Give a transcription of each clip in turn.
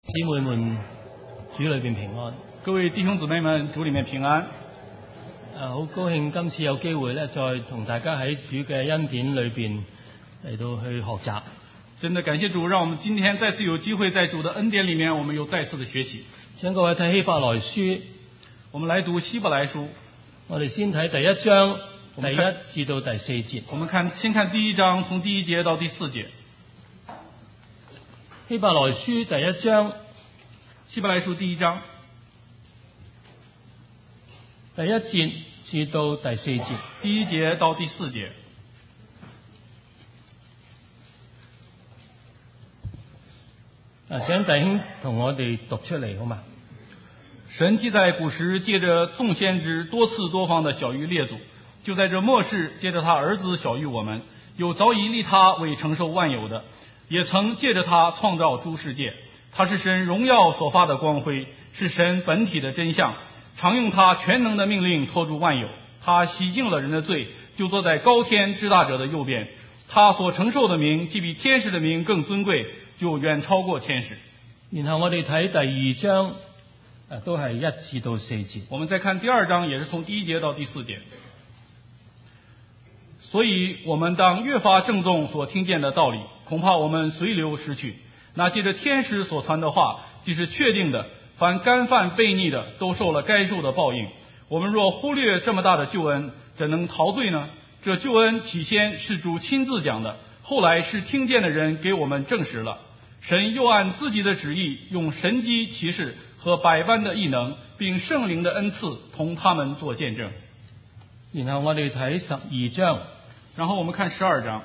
姊妹們，主裏邊平安。 各位弟兄姊妹們，主裏面平安。 好高興今次有機會咧，再同大家喺主嘅恩典裏邊嚟到去學習。 真的感謝主，讓我們今天再次有機會在主的恩典裏面，我們又再次的學習。 請各位睇希伯來書， 我們來讀希伯來書。 我哋先睇第一章第一至到第四節。 我們先看第一章，從第一節到第四節。 希伯來書第一章， 希伯來書第一章第一節至到第四節。 第一節到第四節。 請弟兄同我哋讀出嚟好嗎？ 神既在古時借着眾先知多次多方的曉諭列祖，就在這末世借着他兒子曉諭我們，有早已立他為承受萬有的，也曾借着他創造諸世界。他是神榮耀所發的光輝，是神本體的真相，常用他全能的命令托住萬有。他洗淨了人的罪，就坐在高天至大者的右邊。他所承受的名既比天使的名更尊貴，就遠超過天使。 然後我哋睇第二章，都係一至到四節。 我們再看第二章，也是從第一節到第四節。所以我們當越發鄭重所聽見的道理，恐怕我們隨流失去。那借着天使所傳的話，既是確定的，凡干犯悖逆的，都受了該受的報應。我們若忽略這麼大的救恩，怎能逃罪呢？這救恩起先是主親自講的，後來是聽見的人給我們證實了。神又按自己的旨意，用神蹟奇事和百般的異能，並聖靈的恩賜，同他們作見證。 然後我哋睇12章， 然後我們看12章。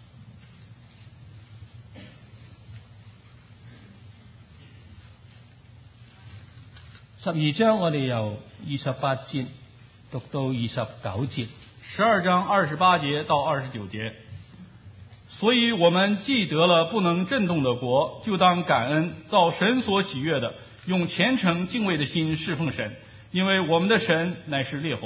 12章我哋由28節讀到29節。 12章28節到29節。所以我們既得了不能震動的國，就當感恩，照神所喜悅的，用虔誠敬畏的心侍奉神，因為我們的神乃是烈火。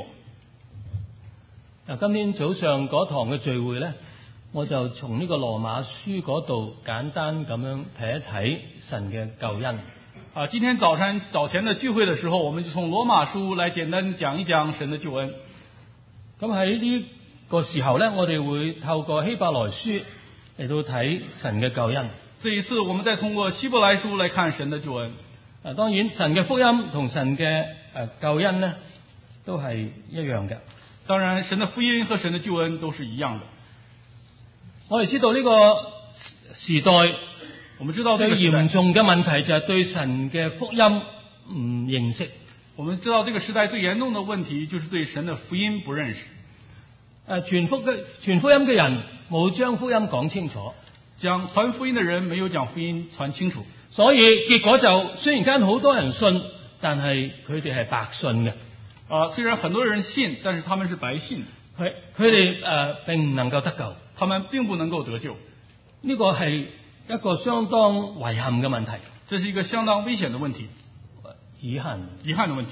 今天早上嗰堂嘅聚會呢，我就從呢個羅馬書嗰度簡單咁樣睇一睇神嘅救恩。 今天早前的聚會的時候，我們就從羅馬書來簡單講一講神的救恩。 咁喺呢個時候呢，我哋會透過希伯來書嚟到睇神嘅救恩。 這一次我們再通過希伯來書來看神的救恩。 當然神嘅福音同神嘅救恩呢都係一樣嘅。 當然神的福音和神的救恩都是一樣的。 我哋知道呢個時代， 我們知道最嚴重嘅問題就係對神嘅福音唔認識。 我們知道這個時代最嚴重的問題就是對神的福音不認識。 傳福音嘅人冇將福音講清楚， 傳福音的人沒有將福音傳清楚， 所以結果就雖然間好多人信，但係佢哋係白信嘅。 雖然很多人信，但是他們是白信， 佢哋並唔能夠得救， 他們並不能夠得救。 呢個係一個相當遺憾嘅問題， 這是一個相當危險的問題，遺憾的問題。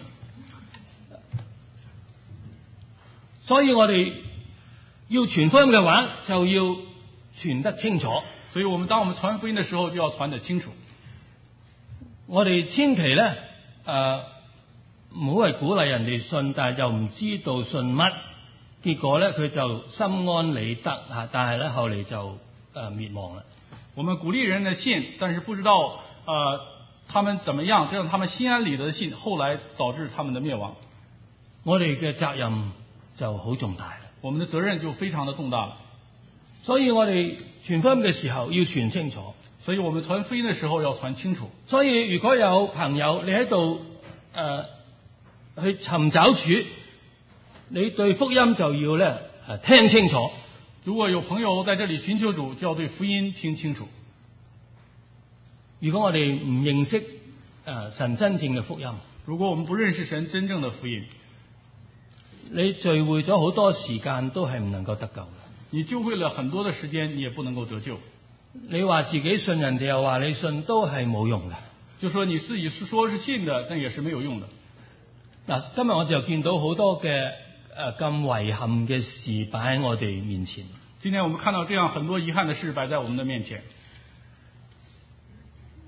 所以我哋要傳福音嘅話，就要傳得清楚。 所以當我們傳福音的時候，就要傳得清楚。 我哋千祈咧唔好係鼓勵人哋信，但係又唔知道信乜，結果咧佢就心安理得嚇，但係咧後嚟就滅亡啦。 我們鼓勵人的信，但是不知道他們怎麼樣，就讓他們心安理得的信，後來導致他們的滅亡。 我哋嘅責任就好重大啦， 我們的責任就非常的重大了。 所以我哋傳福音嘅時候要傳清楚， 所以我們傳福音的時候要傳清楚。 所以如果有朋友你喺度去尋找主，你對福音就要咧聽清楚。 如果有朋友在這裏尋求主，就要對福音聽清楚。 如果我哋唔認識神真正嘅福音， 如果我們不認識神真正的福音， 你聚會咗好多時間都係唔能夠得救嘅。 你聚會了很多的時間，你也不能夠得救。 你話自己信，人哋又話你信，都係冇用嘅。 就說你自己說是信的，但也是沒有用的。 嗱，今日我就見到好多嘅咁遺憾嘅事擺喺我哋面前。 今天我們看到這樣很多遺憾的事擺在我們的面前。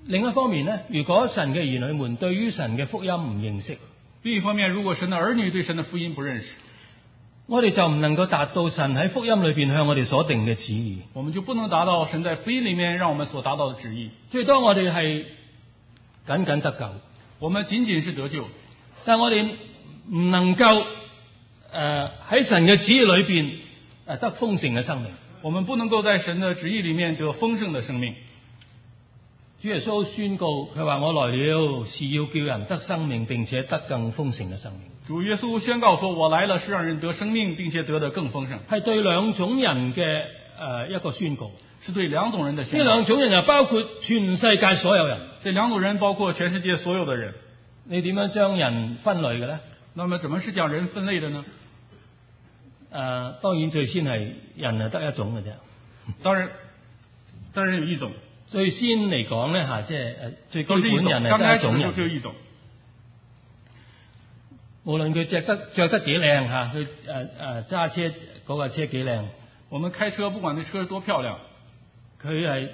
另一方面呢，如果神嘅兒女們對於神嘅福音唔認識， 另一方面，如果神的兒女對神的福音不認識， 我哋就唔能夠達到神喺福音裏邊向我哋所定嘅旨意。 我們就不能達到神在福音裡面讓我們所達到的旨意。 最多我哋係僅僅得救， 我們僅僅是得救， 但我哋唔能夠喺神嘅旨意裏邊得豐盛嘅生命。 我們不能夠在神的旨意裡面得豐盛的生命。 主耶穌宣告，佢話：我來了是要叫人得生命，並且得更豐盛嘅生命。 主耶穌宣告說：我來了是讓人得生命，並且得得更豐盛。 係對兩種人嘅一個宣告， 是對兩種人的宣告。 呢兩種人又包括全世界所有人。 這兩種人包括全世界所有的人。 你點樣將人分類嘅呢？ 那麼怎麼是將人分類的呢？ 當然最先係人係得一種嘅啫。 當然有一種。 最先嚟講咧嚇，即係最基本人係得一種人。 就一種。 無論佢着得幾靚嚇，佢揸車嗰架車幾靚。 我們開車不管那車多漂亮， 佢係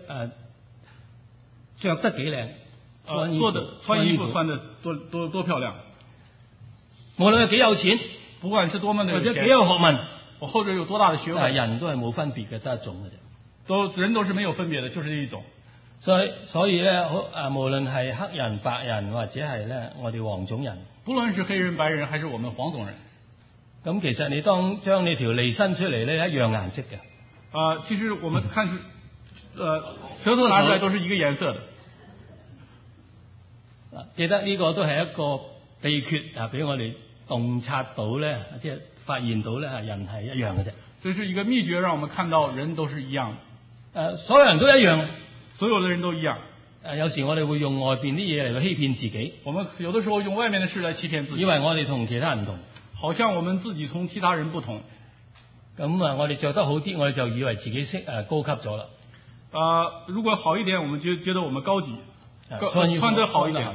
着得幾靚， 穿衣服穿得多漂亮。 無論係幾有錢， 不管是多麼的有錢， 或者幾有學問， 或者有多大的學問， 人都係冇分別嘅，得一種嘅啫。 人都是沒有分別的，就是一種。 所以咧，無論係黑人、白人，或者係咧我哋黃種人， 不論是黑人、白人，還是我們黃種人， 咁其實你當將你條脷伸出嚟咧，一樣顏色嘅。 其實我們看舌頭拿出來都是一個顏色的。 記得呢個都係一個秘訣啊，俾我哋洞察到咧，即係發現到咧，人係一樣嘅啫。 這是一個秘訣，讓我們看到人都是一樣。 所有人都一樣， 所有的人都一樣。 有時我哋會用外邊啲嘢嚟去欺騙自己。 我們有的時候用外面的事來欺騙自己， 以為我哋同其他人唔同， 好像我們自己同其他人不同。 咁我哋着得好啲，我哋就以為自己高級咗啦。 如果好一點，我們就覺得我們高級，穿得好一點。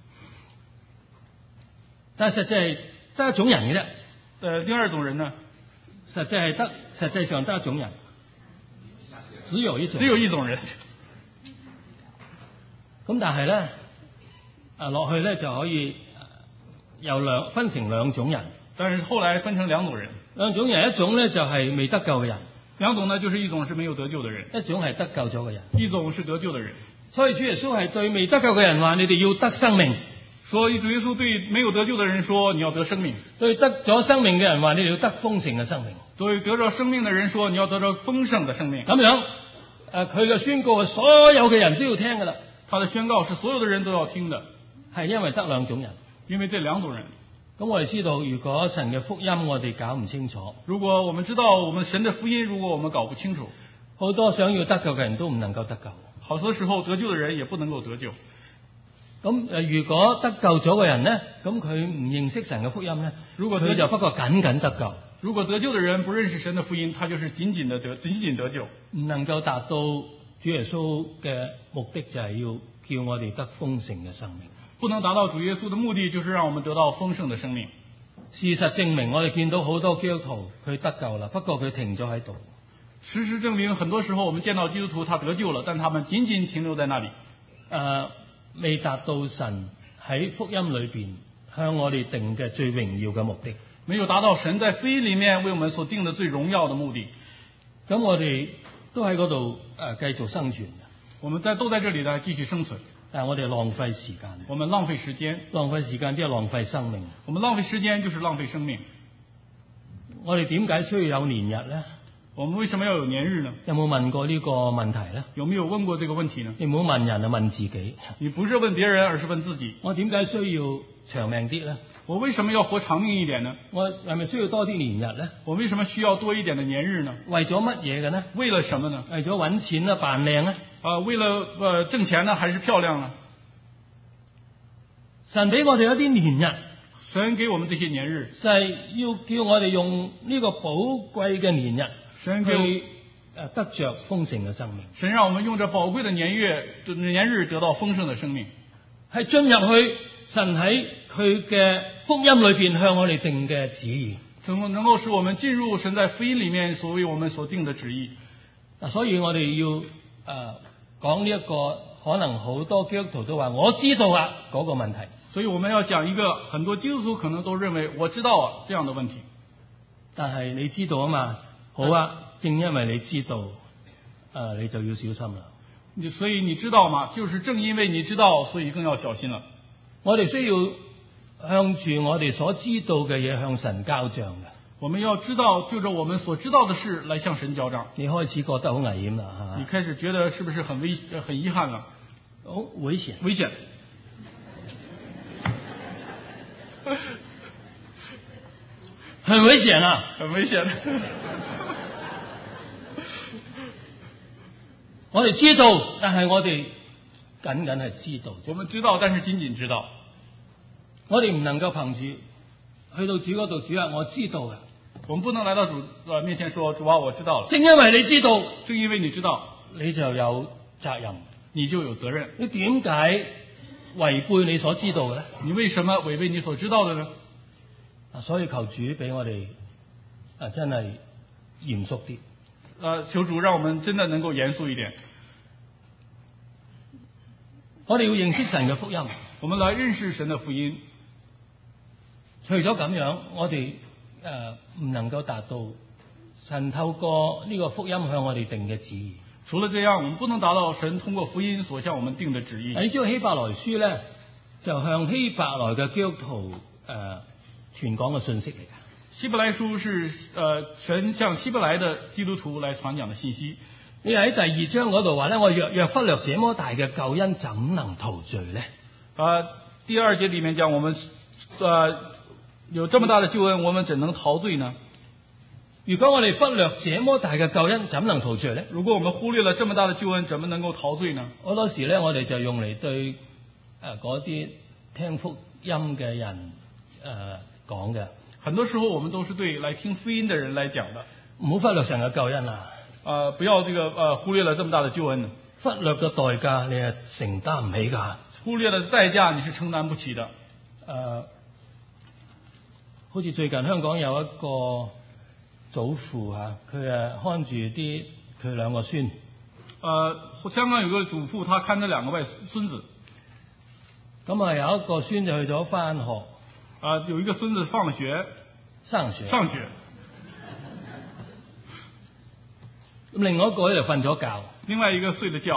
但係實際係得一種人嘅啫。 第二種人呢？ 實際上得一種人，只有一種人。咁但係咧，落去咧就可以分成兩種人。 但是後來分成兩種人。 兩種人，一種咧就係未得救嘅人。 兩種呢，就是一種是沒有得救的人， 一種係得救咗嘅人。 一種是得救的人。 所以主耶穌係對未得救嘅人話：你哋要得生命。 所以主耶穌對沒有得救的人說：你要得生命。 對得咗生命嘅人話：你哋要得豐盛嘅生命。 對得咗生命的人說：你要得咗豐盛的生命。 咁樣，佢嘅宣告係所有嘅人都要聽噶啦。 他的宣告是所有的人都要聽的， 係因為得兩種人， 因為這兩種人。 咁我哋知道，如果神嘅福音我哋搞唔清楚， 如果我們知道我們神的福音，如果我們搞不清楚， 好多想要得救嘅人都唔能夠得救。 好多時候得救的人也不能夠得救。 咁如果得救咗嘅人呢，咁佢唔認識神嘅福音呢，如果佢就不過僅僅得救。 如果得救的人不認識神的福音，他就是僅僅得救， 唔能夠達到主耶穌嘅目的，就係要叫我哋得豐盛嘅生命。 不能達到主耶穌的目的，就是讓我們得到豐盛的生命。 事實證明，我哋見到好多基督徒佢得救啦，不過佢停咗喺度。 事實證明，很多時候我們見到基督徒他得救了，但他們僅僅停留在那裡， 未達到神喺福音裏邊向我哋定嘅最榮耀嘅目的， 沒有達到神在福音裡面為我們所定的最榮耀的目的。 咁我哋都喺嗰度繼續生存， 我們都在這裡呢繼續生存， 但係我哋浪費時間， 我們浪費時間， 浪費時間即係浪費生命。 我們浪費時間就是浪費生命。 我哋點解需要有年日呢？ 我們為什麼要有年日呢？ 有冇問過呢個問題呢？ 有沒有問過這個問題呢？ 你唔好問人啊，問自己。 你不是問別人，而是問自己。 我點解需要長命啲呢？ 我為什麼要活長命一點呢？ 我係咪需要多啲年日呢？ 我為什麼需要多一點的年日呢？ 為咗乜嘢嘅呢？ 為了什麼呢？ 為咗揾錢啊，扮靚啊？ 為了掙錢呢，還是漂亮呢？ 神俾我哋一啲年日， 神給我們這些年日， 就係要叫我哋用呢個寶貴嘅年日， 神去得着豐盛嘅生命。 神讓我們用這寶貴的年日得到豐盛的生命， 係進入去神喺佢嘅福音裏邊向我哋定嘅旨意， 能夠使我們進入神在福音裏面所為我們所定的旨意。 所以我哋要講呢一個可能好多基督徒都話我知道啊嗰個問題。 所以我们要讲一个很多基督徒可能都认为我知道啊这样的问题。 但係你知道啊嘛，好啊，正因為你知道，你就要小心啦。 所以你知道吗？就是正因为你知道，所以更要小心了。 我哋需要向住我哋所知道嘅嘢向神交賬嘅。 我们要知道，就着我们所知道的事来向神交账。 你開始覺得好危險啦，係嘛？ 你開始覺得是不是很遺憾了？ 好危險， 危險。 很危險啊！ 很危險。 我哋知道，但係我哋僅係知道。 我們知道，但是僅僅知道。 我哋唔能夠憑住去到主嗰度，主啊，我知道嘅。 我們不能來到主面前說，主啊，我知道了。 正因為你知道， 正因為你知道， 你就有責任， 你就有責任。 你點解違背你所知道嘅咧？ 你為什麼違背你所知道的呢？ 所以求主俾我哋真係嚴肅啲。 求主讓我們真的能夠嚴肅一點。 我哋要認識神嘅福音， 我們來認識神的福音。 除咗咁樣，我哋唔能夠達到神透過呢個福音向我哋定嘅旨意。 除了這樣，我們不能達到神通過福音所向我們定的旨意。 你知道希伯來書咧，就向希伯來嘅基督徒傳講嘅信息嚟嘅。 希伯來書是神向希伯來的基督徒來傳講的信息。 你喺第2章嗰度話咧，我若忽略這麼大嘅救恩，怎能逃罪呢？ 第2節裡面講，我們有這麼大的救恩，我們怎能逃罪呢？ 如果我哋忽略這麼大嘅救恩，怎能逃罪呢？ 如果我們忽略了這麼大的救恩，怎麼能夠逃罪呢？ 好多時咧，我哋就用嚟對嗰啲聽福音嘅人講嘅。 很多時候，我們都是對來聽福音的人來講的。 唔好忽略神嘅救恩啊！ 不要忽略了這麼大的救恩。 忽略嘅代價，你係承擔唔起㗎。 忽略了代價，你是承擔不起的。 好似最近香港有一個祖父佢看住佢兩個孫。 香港有個祖父，他看着兩個外孫子。 咁有一個孫就去咗返學。 有一個孫子放了學，上學。咁另外一個咧就瞓咗覺。 另外一個睡了覺。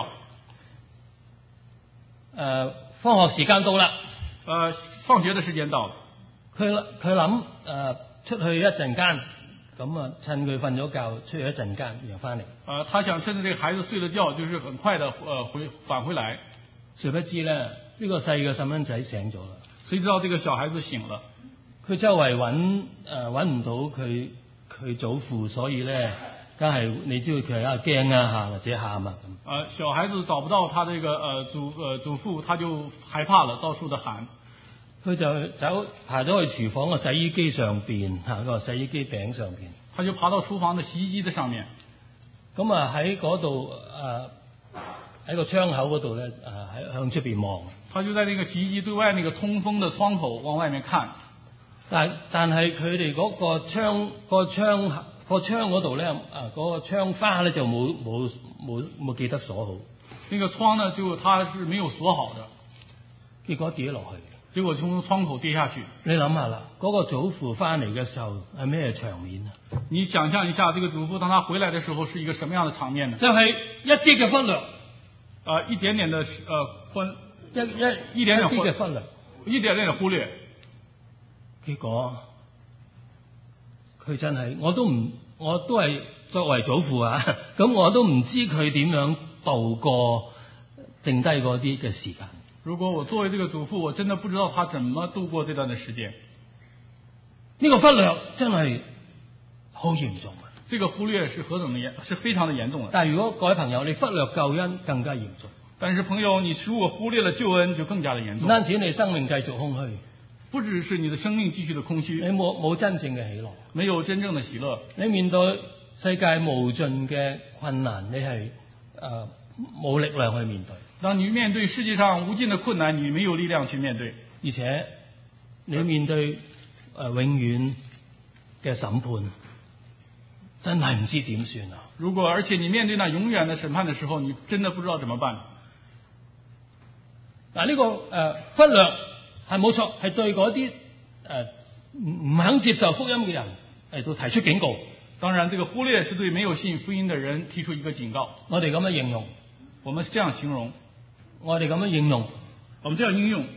放學時間到啦。 放學的時間到了。 佢諗出去一陣間，咁趁佢瞓咗覺出去一陣間，然後翻嚟。 他想趁着這個孩子睡了覺，就是很快的返回來。 誰不知咧，呢個細嘅細蚊仔醒咗啦。 誰知道這個小孩子醒了？ 佢周圍揾唔到佢祖父，所以咧，梗係你知道佢係驚啊或者喊啊咁。 小孩子找不到他這個祖父，他就害怕了，到處的喊。 佢就爬咗去廚房嘅洗衣機上邊個洗衣機柄上邊。 他就爬到廚房的洗衣機的上面。 咁喺嗰度喺個窗口嗰度咧向出邊望。 他就在那個洗衣機對外那個通風的窗口往外面看。 但係佢哋嗰個窗嗰度咧嗰個窗花咧就冇記得鎖好。 那個窗呢就它是沒有鎖好的， 結果跌落去。 結果從窗口跌下去。 你諗下啦，嗰個祖父翻嚟嘅時候係咩場面啊？ 你想象一下，這個祖父當他回來的時候是一個什麼樣的場面呢？ 就係一啲嘅忽略， 一點點的一點點嘅忽略， 一點點的忽略。 結果佢真係我都係作為祖父咁我都唔知佢點樣度過剩低嗰啲嘅時間。 如果我作為這個祖父，我真的不知道他怎麼度過這段的時間。 呢個忽略真係好嚴重。 這個忽略是是非常的嚴重的。 但係如果各位朋友你忽略救恩更加嚴重。 但是朋友，你如果忽略了救恩，就更加的嚴重。 唔單止你生命繼續空虛， 不只是你的生命繼續的空虛， 你冇真正嘅喜樂， 沒有真正的喜樂。 你面對世界無盡嘅困難，你係冇力量去面對。 當你面對世界上無盡的困難，你沒有力量去面對， 而且你面對永遠嘅審判，真係唔知點算啊！ 而且你面對那永遠的審判的時候，你真的不知道怎麼辦。 嗱，呢個忽略係冇錯，係對嗰啲唔肯接受福音嘅人嚟到提出警告。 當然，這個忽略是對沒有信福音的人提出一個警告。 我哋咁樣形容， 我們是這樣形容， 我哋咁樣應用， 我們這樣應用。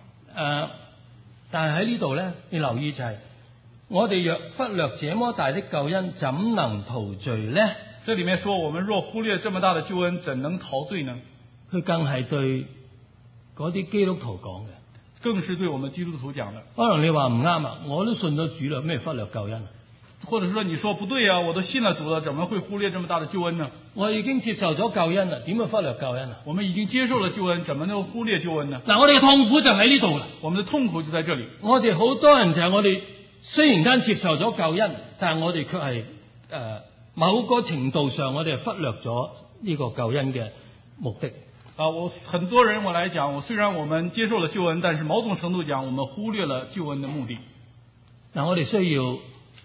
但係喺呢度咧，你留意就係、我哋若忽略這麼大的救恩，怎能逃罪呢？ 這裡面說，我們若忽略這麼大的救恩，怎能逃罪呢？ 佢更係對嗰啲基督徒講嘅， 更是對我們基督徒講的。 可能你話唔啱啊，我都信咗主啦，咩忽略救恩啊？ 或者說你說不對啊，我都信了主了，怎麼會忽略這麼大的救恩呢？ 我已經接受咗救恩啦，點會忽略救恩啊？ 我們已經接受了救恩，怎麼能忽略救恩呢？ 嗱，我哋嘅痛苦就喺呢度啦。 我們的痛苦就在這裡。 我哋好多人就係我哋雖然間接受咗救恩，但係我哋卻係某個程度上我哋係忽略咗呢個救恩嘅目的。 很多人我來講，雖然我們接受了救恩，但是某種程度講，我們忽略了救恩的目的。 嗱，我哋需要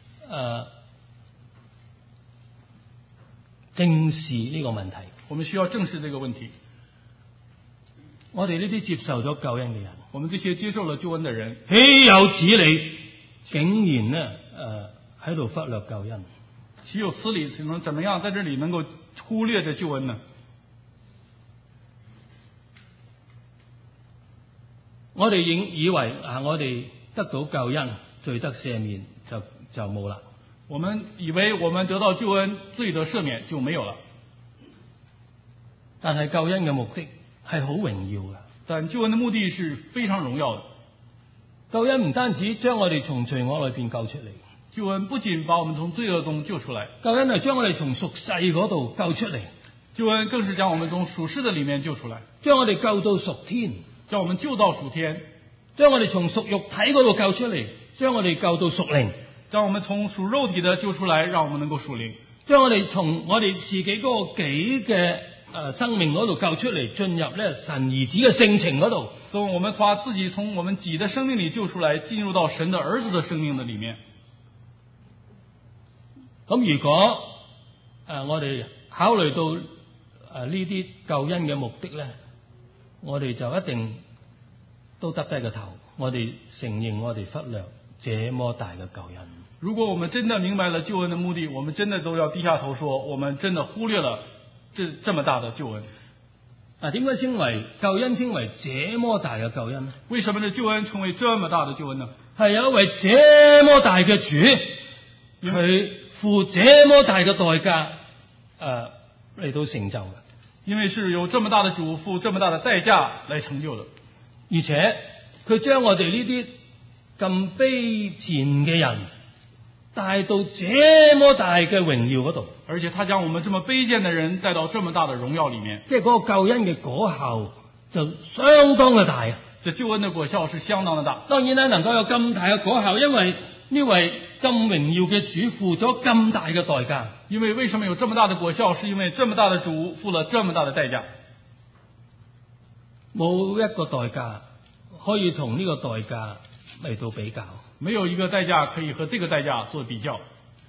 正視呢個問題。 我們需要正視這個問題。 我哋呢啲接受咗救恩嘅人， 我們這些接受了救恩的人， 豈有此理！竟然呢喺度忽略救恩。 豈有此理！能怎麼樣在這裡能夠忽略這救恩呢？ 我哋以為我哋得到救恩，罪得赦免就冇啦。 我們以為我們得到救恩，罪得赦免就沒有了。 但係救恩嘅目的係好榮耀嘅。 但救恩的目的是非常榮耀的。 救恩唔單止將我哋從罪惡裏邊救出嚟， 救恩不僅把我們從罪惡中救出來， 救恩係將我哋從屬世嗰度救出嚟。 救恩更是將我們從屬世的裡面救出來， 將我哋救到屬天， 將我們救到屬天， 將我哋從屬肉體嗰度救出嚟，將我哋救到屬靈， 將我們從屬肉體的救出來，讓我們能夠屬靈， 將我哋從我哋自己嗰個己嘅生命嗰度救出嚟，進入咧神兒子嘅性情嗰度。 從我們把自己從我們己的生命裡救出來，進入到神的兒子的生命的裡面。 咁如果我哋考慮到呢啲救恩嘅目的咧，我哋就一定都耷低個頭，我哋承認我哋忽略這麼大嘅救恩。 如果我們真的明白了救恩的目的，我們真的都要低下頭說，我們真的忽略了這麼大的救恩。 點解稱為救恩稱為這麼大嘅救恩呢？ 為什麼呢？救恩成為這麼大的救恩呢？ 係有一位這麼大嘅主，佢付這麼大嘅代價嚟到成就嘅。 因為是有這麼大的主付這麼大的代價來成就的， 而且佢將我哋呢啲咁卑賤嘅人帶到這麼大嘅榮耀嗰度， 而且他將我們這麼卑賤的人帶到這麼大的榮耀裡面， 即係嗰個救恩嘅果效就相當嘅大啊！ 這救恩的果效是相當的大。 當然咧，能夠有咁大嘅果效，因為呢位咁榮耀嘅主付咗咁大嘅代價。 因為為什麼有這麼大的果效？是因為這麼大的主付了這麼大的代價。 冇一個代價可以同呢個代價嚟到比較， 沒有一個代價可以和這個代價做比較。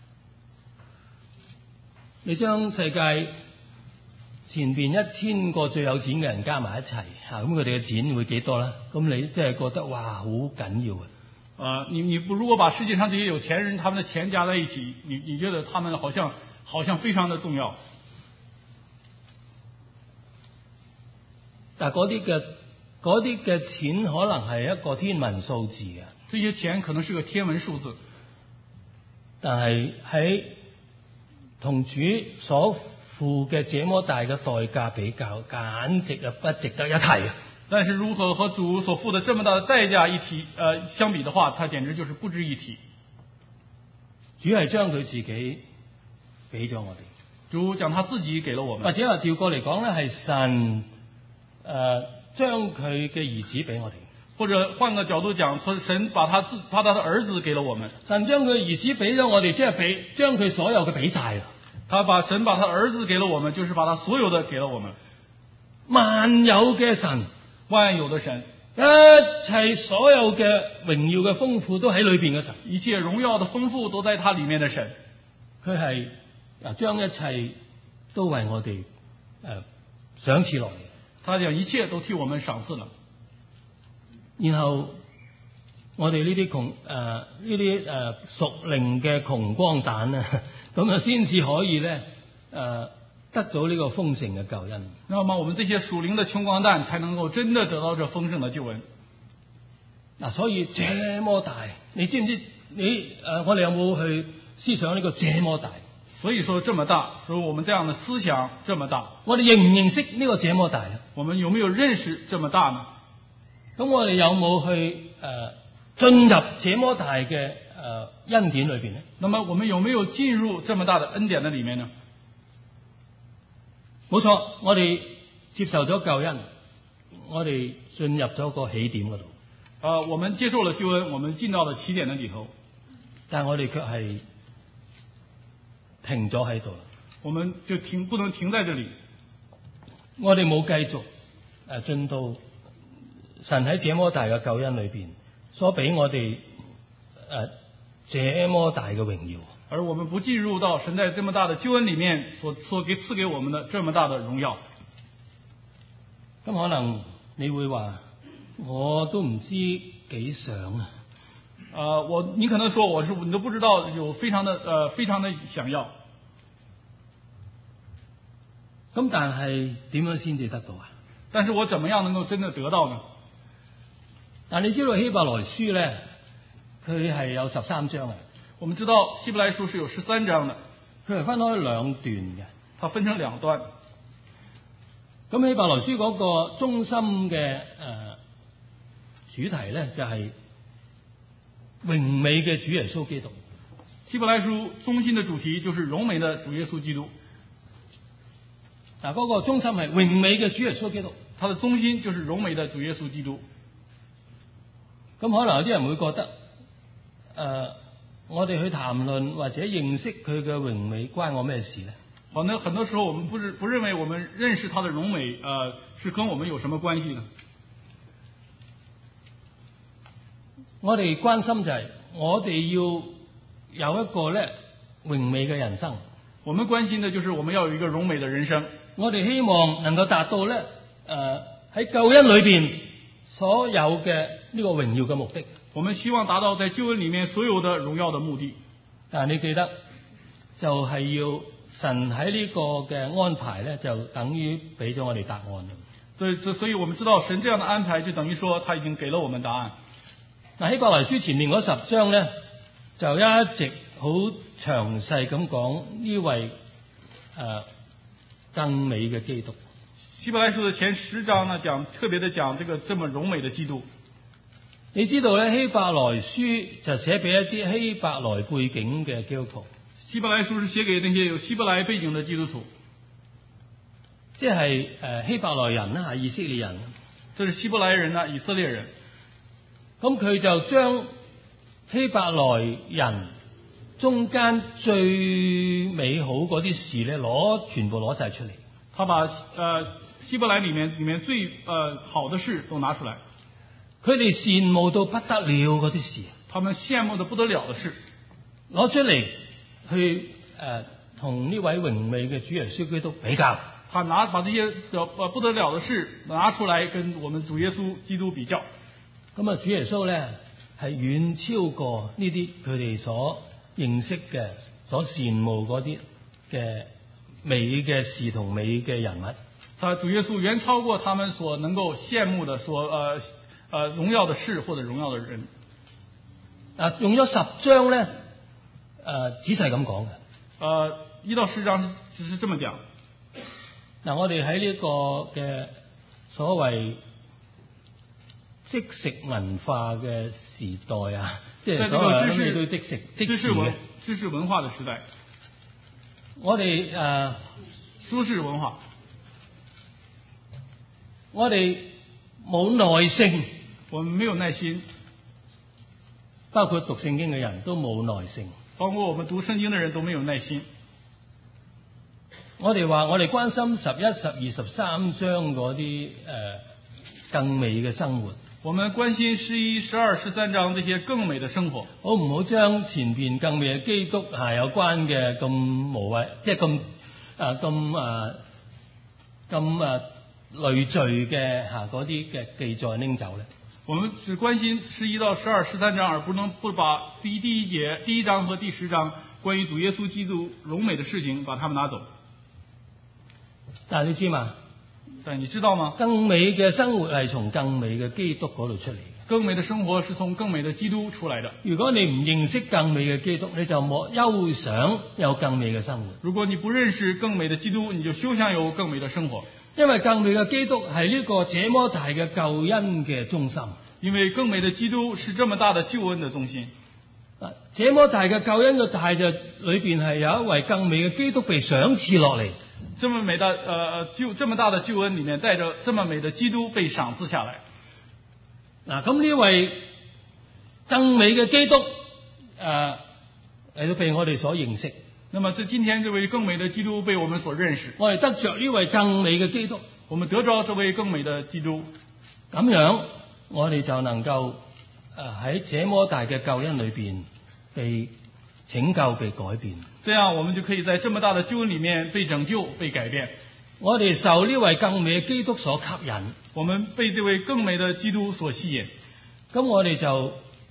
你將世界前邊1000個最有錢嘅人加埋一齊咁佢哋嘅錢會幾多咧？咁你真係覺得哇，好緊要啊！ 你如果把世界上這些有錢人他們的錢加在一起，你覺得他們好像非常的重要。 但係嗰啲嘅錢可能係一個天文數字啊！ 這些錢可能是個天文數字， 但係喺同主所付嘅這麼大嘅代價比較，簡直不值得一提。 但是如何和主所付的這麼大的代價相比的話，它簡直就是不值一提。 主係將佢自己俾咗我哋， 主將他自己給了我們， 或者話調過嚟講咧，係神將佢嘅兒子俾我哋， 或者換個角度講，神把他的兒子給了我們。 神將佢兒子俾咗我哋，即係將佢所有嘅俾晒啦。 神把他兒子給了我們，就是把他所有的給了我們。 萬有嘅神， 萬有的神， 一切所有嘅榮耀嘅豐富都喺裏邊嘅神， 一切榮耀的豐富都在他裏面的神， 佢係將一切都為我哋賞賜落嚟。 他將一切都替我們賞賜了。 然後我哋呢啲屬靈嘅窮光蛋咧，咁啊先至可以咧得到呢個豐盛嘅救恩。 那麼我們這些屬靈的窮光蛋才能夠真的得到這豐盛的救恩。 嗱，所以這麼大，你知唔知？我哋有冇去思想呢個這麼大？ 所以說這麼大，所以我們這樣的思想這麼大， 我哋認唔認識呢個這麼大啊？ 我們有沒有認識這麼大呢？ 咁我哋有冇去進入這麼大嘅恩典裏邊呢？ 那麼我們有沒有進入這麼大的恩典的裡面呢？ 冇錯，我哋接受咗救恩，我哋進入咗個起點嗰度。 我們接受了救恩，我們進到了起點的裡頭， 但係我哋卻係停咗喺度啦。 我們就不能停在這裡。 我哋冇繼續進到神喺這麼大嘅救恩裏邊所俾我哋這麼大嘅榮耀。 而我們不進入到神在這麼大的救恩裡面所賜給我們的這麼大的榮耀。 咁可能你會話，我都唔知幾想啊。 你可能說你都不知道，有非常的想要。 咁但係點樣先至得到啊？ 但是我怎麼樣能夠真的得到呢？ 但你知道希伯來書咧，佢係有13章啊。 我們知道希伯來書是有13章的， 佢係分開兩段嘅， 它分成兩段。 咁希伯來書嗰個中心嘅主題咧，就係榮美嘅主耶穌基督。 希伯來書中心的主題就是榮美的主耶穌基督。 嗱，嗰個中心係榮美嘅主耶穌基督， 它的中心就是榮美的主耶穌基督。 咁可能有啲人會覺得，我哋去談論或者認識佢嘅榮美，關我咩事呢？ 好，那很多時候我們不認為我們認識他的榮美，是跟我們有什麼關係呢？ 我哋關心就係我哋要有一個咧榮美嘅人生。 我們關心的就是我們要有一個榮美的人生。 我哋希望能夠達到咧喺救恩裏邊所有嘅呢個榮耀嘅目的。 我們希望達到在救恩裡面所有的榮耀的目的。 但係你記得，就係要神喺呢個嘅安排咧，就等於俾咗我哋答案。 所以我們知道神這樣的安排，就等於說他已經給了我們答案。 嗱，希伯來書前面嗰10章咧，就一直好詳細咁講呢位更美嘅基督。 希伯來書的前10章呢，特別的講這個這麼榮美的基督。 你知道咧，希伯來書就寫俾一啲希伯來背景嘅基督徒。 希伯來書是寫給那些有希伯來背景的基督徒， 即係希伯來人啦，以色列人。 這是希伯來人啊，以色列人。 咁佢就將希伯來人中間最美好嗰啲事咧，全部攞晒出嚟。 他把希伯來裡面最好的事都拿出來。 佢哋羨慕到不得了嗰啲事， 他們羨慕得不得了的事， 攞出嚟去同呢位榮美嘅主耶穌基督比較。 他把這些不得了的事拿出來跟我們主耶穌基督比較。 咁啊，主耶穌咧係遠超過呢啲佢哋所認識嘅、所羨慕嗰啲嘅美嘅事同美嘅人物。 他主耶穌遠超過他們所能夠羨慕的、榮耀的事或者榮耀的人。 用咗10章咧，仔細咁講嘅。 1到10章只是這麼講。 嗱，我哋喺呢個嘅所謂即食文化嘅時代啊，即係所謂咩都即食知識文化的時代。 我哋舒適文化， 我哋冇耐性， 我們沒有耐心， 包括讀聖經嘅人都冇耐性， 包括我們讀聖經的人都沒有耐心。 我哋話我哋關心11、12、13章嗰啲更美嘅生活。 我們關心11、12、13章這些更美的生活。 好唔好將前邊更美嘅基督有關嘅咁無謂，即係咁累贅嘅嗰啲嘅記載拎走咧？ 我们只关心11到12、13章，而不把第一章和第10章关於主耶穌基督榮美的事情把它們拿走。 但係你知嘛？ 但你知道嗎？ 更美嘅生活係從更美嘅基督嗰度出嚟。 更美的生活是從更美的基督出來的。 如果你唔認識更美嘅基督，你就冇休想有更美嘅生活。 如果你不認識更美的基督，你就休想有更美的生活。 因為更美嘅基督係呢個這麼大嘅救恩嘅中心。 因為更美的基督是這麼大的救恩的中心。 這麼大嘅救恩嘅大就裏邊係有一位更美嘅基督被賞賜落嚟。 這麼大的救恩裏面帶着這麼美的基督被賞賜下來。 嗱，咁呢位更美嘅基督嚟到被我哋所認識。 那麼今天這位更美的基督被我們所認識。 我哋得着呢位更美嘅基督， 我們得着這位更美的基督。 咁樣我哋就能夠喺這麼大嘅救恩裏邊被拯救、被改變。 這樣我們就可以在這麼大的救恩裏面被拯救、被改變。 我哋受呢位更美嘅基督所吸引， 我們被這位更美的基督所吸引。 咁我哋就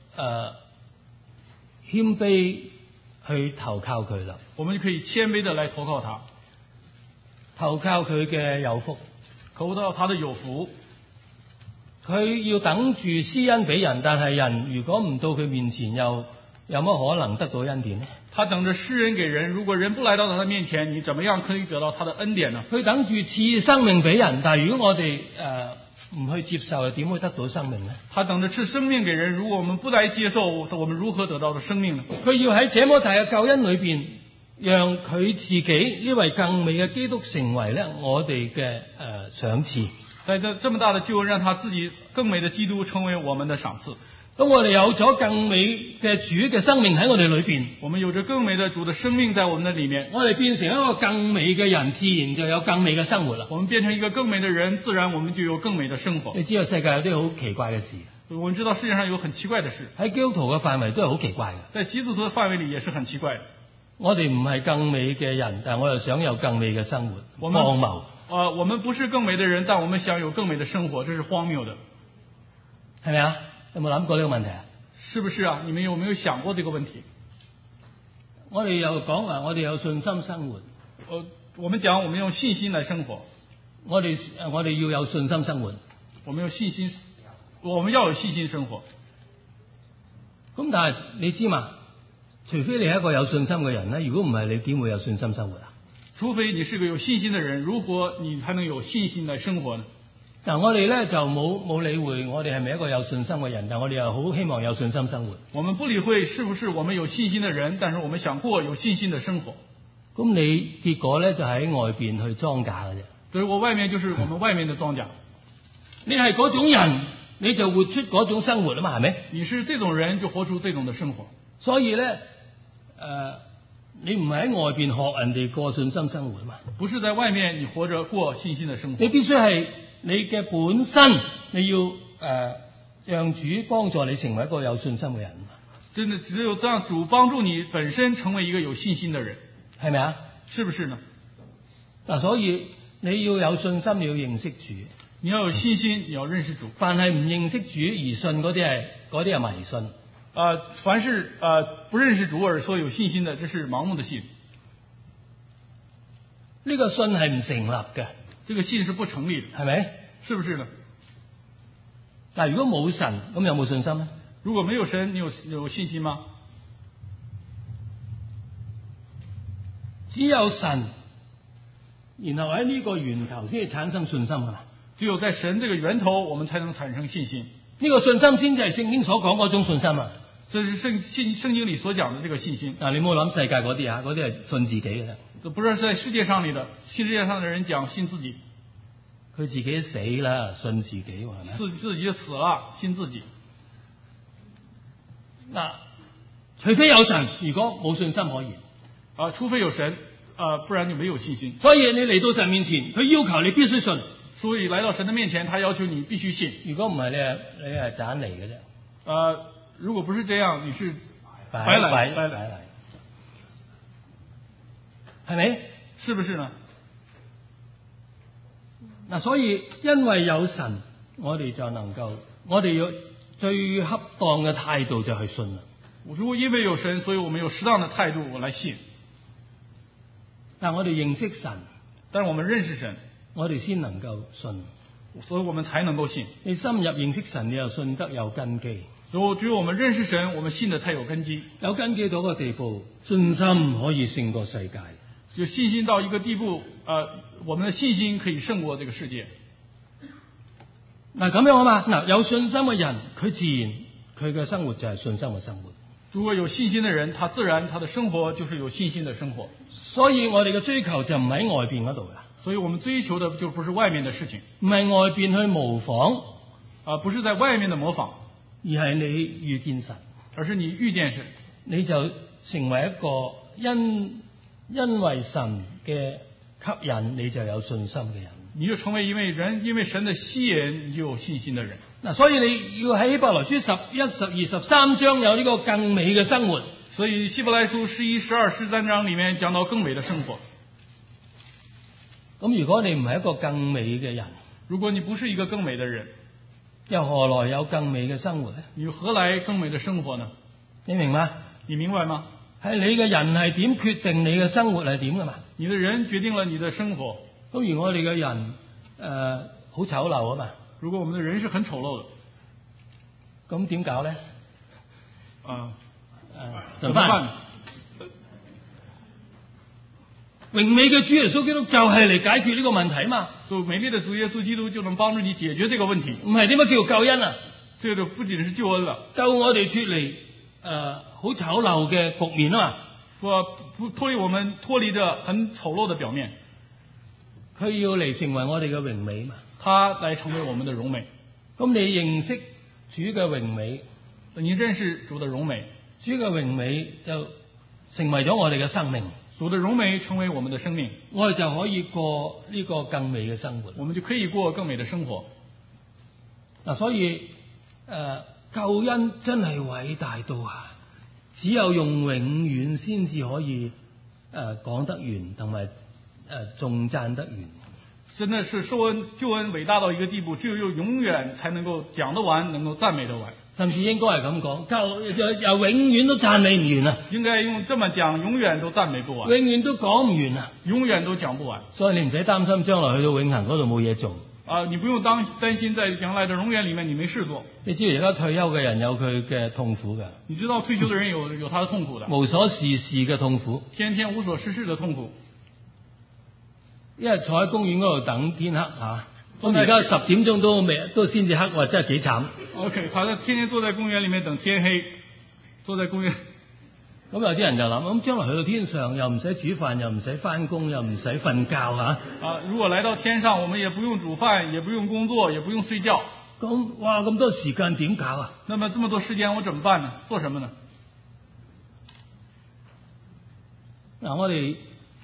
謙卑去投靠佢啦。 我們就可以謙卑地來投靠他， 投靠佢嘅有福， 投靠他的有福。 佢要等住施恩俾人，但係人如果唔到佢面前，又有乜可能得到恩典呢？ 他等着施恩給人，如果人不來到他的面前，你怎麼樣可以得到他的恩典呢？ 佢等住賜生命俾人，但係如果我哋唔去接受，又點會得到生命呢？ 他等着賜生命給人，如果我們不來接受，我們如何得到的生命呢？ 佢要喺這麼大嘅救恩裏邊，讓佢自己呢位更美嘅基督成為咧我哋嘅賞賜。 在這麼大的救恩，讓他自己更美的基督成為我們的賞賜。 咁我哋有咗更美嘅主嘅生命喺我哋裏邊， 我們有着更美的主的生命在我們的裏面， 我哋變成一個更美嘅人，自然就有更美嘅生活啦。 我們變成一個更美的人，自然我們就有更美的生活。 你知道世界有啲好奇怪嘅事， 我們知道世界上有很奇怪的事， 喺基督徒嘅範圍都係好奇怪嘅。 在基督徒的範圍裏也是很奇怪的。 我哋唔係更美嘅人，但我又想有更美嘅生活，荒謬。 我們不是更美的人，但我們想有更美的生活，這是荒謬的， 係咪啊？有冇諗過呢個問題啊？ 是不是啊？你們有沒有想過這個問題？ 我哋又講話，我哋有信心生活。 我們講我們用信心來生活。 我哋要有信心生活。 我們有信心，我們要有信心生活。 咁但係你知嘛？除非你係一個有信心嘅人咧，如果唔係，你點會有信心生活啊？ 除非你是個有信心的人，如何你才能有信心來生活呢？ 嗱，我哋咧就冇理會我哋係咪一個有信心嘅人，但我哋又好希望有信心生活。 我們不理會是不是我們有信心的人，但是我們想過有信心的生活。 咁你結果咧就喺外邊去裝假嘅啫。 所以我外面就是我們外面的裝甲。 你係嗰種人，你就活出嗰種生活啊嘛，係咪？ 你是這種人，就活出這種的生活。 所以咧，你唔係喺外邊學人哋過信心生活啊嘛。 不是在外面你活着過信心的生活。 你必須係你嘅本身，你要讓主幫助你成為一個有信心嘅人。 真的只有這樣，主幫助你本身成為一個有信心的人， 係咪啊？ 是不是呢？ 嗱，所以你要有信心，你要認識主。 你要有信心，你要認識主。 凡係唔認識主而信嗰啲係迷信。 凡是不認識主而說有信心的，這是盲目的信。 呢個信係唔成立嘅， 這個信是不成立的， 係咪？ 是不是呢？ 但如果冇神，咁有冇信心呢？ 如果沒有神，你有信心嗎？ 只有神，然後喺呢個源頭先至產生信心啊！ 只有在神這個源頭，我們才能產生信心。 呢個信心先至係聖經所講嗰種信心啊！ 這是聖經裏所講的這個信心。 嗱，你唔好諗世界嗰啲啊，嗰啲係信自己嘅啫。 這不是在世界上裏的，世界上的人講信自己， 佢自己死啦，信自己係咪？ 自己就死了，信自己。 嗱，除非有神，如果冇信心可言。 除非有神，不然就沒有信心。 所以你嚟到神面前，佢要求你必須信。 所以來到神的面前，他要求你必須信。 如果唔係，你係盞嚟嘅啫。 如果不是這樣，你是白來， 係咪？ 是不是呢？ 嗱，所以因為有神，我哋就能夠我哋要最恰當嘅態度就係信啦。 如果因為有神，所以我們有適當的態度來信。 但我哋認識神， 但是我們認識神， 我哋先能夠信， 所以我們才能夠信。 你深入認識神，你又信得有根基。 所以只有我們認識神，我們信得才有根基。 有根基到個地步，信心可以勝過世界。 就信心到一個地步，我們的信心可以勝過這個世界。 嗱咁樣啊嘛，嗱有信心嘅人，佢自然佢嘅生活就係信心嘅生活。 如果有信心的人，他自然他的生活就是有信心的生活。 所以我哋嘅追求就唔喺外邊嗰度嘅， 所以我們追求的就不是外面的事情， 唔係外邊去模仿， 不是在外面的模仿， 而係你遇見神， 而是你遇見神， 你就成為一個因為神嘅吸引，你就有信心嘅人。 你就成為因為神的吸引，你就有信心的人。 嗱，所以你要喺希伯來書11、12、13章有呢個更美嘅生活。 所以希伯來書11、12、13章裏面講到更美的生活。 咁如果你唔係一個更美嘅人， 如果你不是一個更美的人， 又何來有更美嘅生活呢？ 你何來更美的生活呢？ 你明嗎？ 你明白嗎？ 係你嘅人係點決定你嘅生活係點噶嘛？ 你的人決定了你的生活。 咁而我哋嘅人好醜陋啊嘛。 如果我們的人是很醜陋的， 咁點搞呢？ 怎麼辦？ 榮美嘅主耶穌基督就係嚟解決呢個問題嘛。 所以美麗的主耶穌基督就能幫助你解決這個問題。 唔係點解叫救恩啊？ 這個不僅是救恩了， 救我哋脫離好醜陋嘅局面啊嘛。脫離着很醜陋的表面。佢要嚟成為我哋嘅榮美嘛。 他來成為我們的榮美。 咁你認識主嘅榮美， 你認識主的榮美， 主嘅榮美就成為咗我哋嘅生命。 主的榮美成為我們的生命， 我哋就可以過呢個更美嘅生活。 我們就可以過更美的生活。 嗱，所以救恩真係偉大到只有用永遠先至可以講得完，同埋頌讚得完。 真的是救恩偉大到一個地步，只有用永遠才能夠講得完，能夠讚美得完。 甚至應該係咁講，又永遠都讚美唔完啊！ 應該用這麼講，永遠都讚美不完， 永遠都講唔完啊！ 永遠都講不完。 所以你唔使擔心將來去到永恆嗰度冇嘢做。 你不用擔心在將來的永遠裏面你沒事做。 你知道而家退休嘅人有佢嘅痛苦㗎。 你知道退休的人有他的痛苦的。 無所事事嘅痛苦。 天天無所事事的痛苦。 因為坐喺公園嗰度等天黑嚇，咁而家10點鐘都先至黑，哇！真係幾慘。 OK， 他天天坐在公園裏面等天黑，坐在公園。 咁有啲人就諗，咁將來去到天上又唔使煮飯，又唔使返工，又唔使瞓覺嚇。 如果來到天上，我們也不用煮飯，也不用工作，也不用睡覺。 咁哇，咁多時間點搞啊？ 那麼這麼多時間我怎麼辦呢？做什麼呢？ 嗱，我哋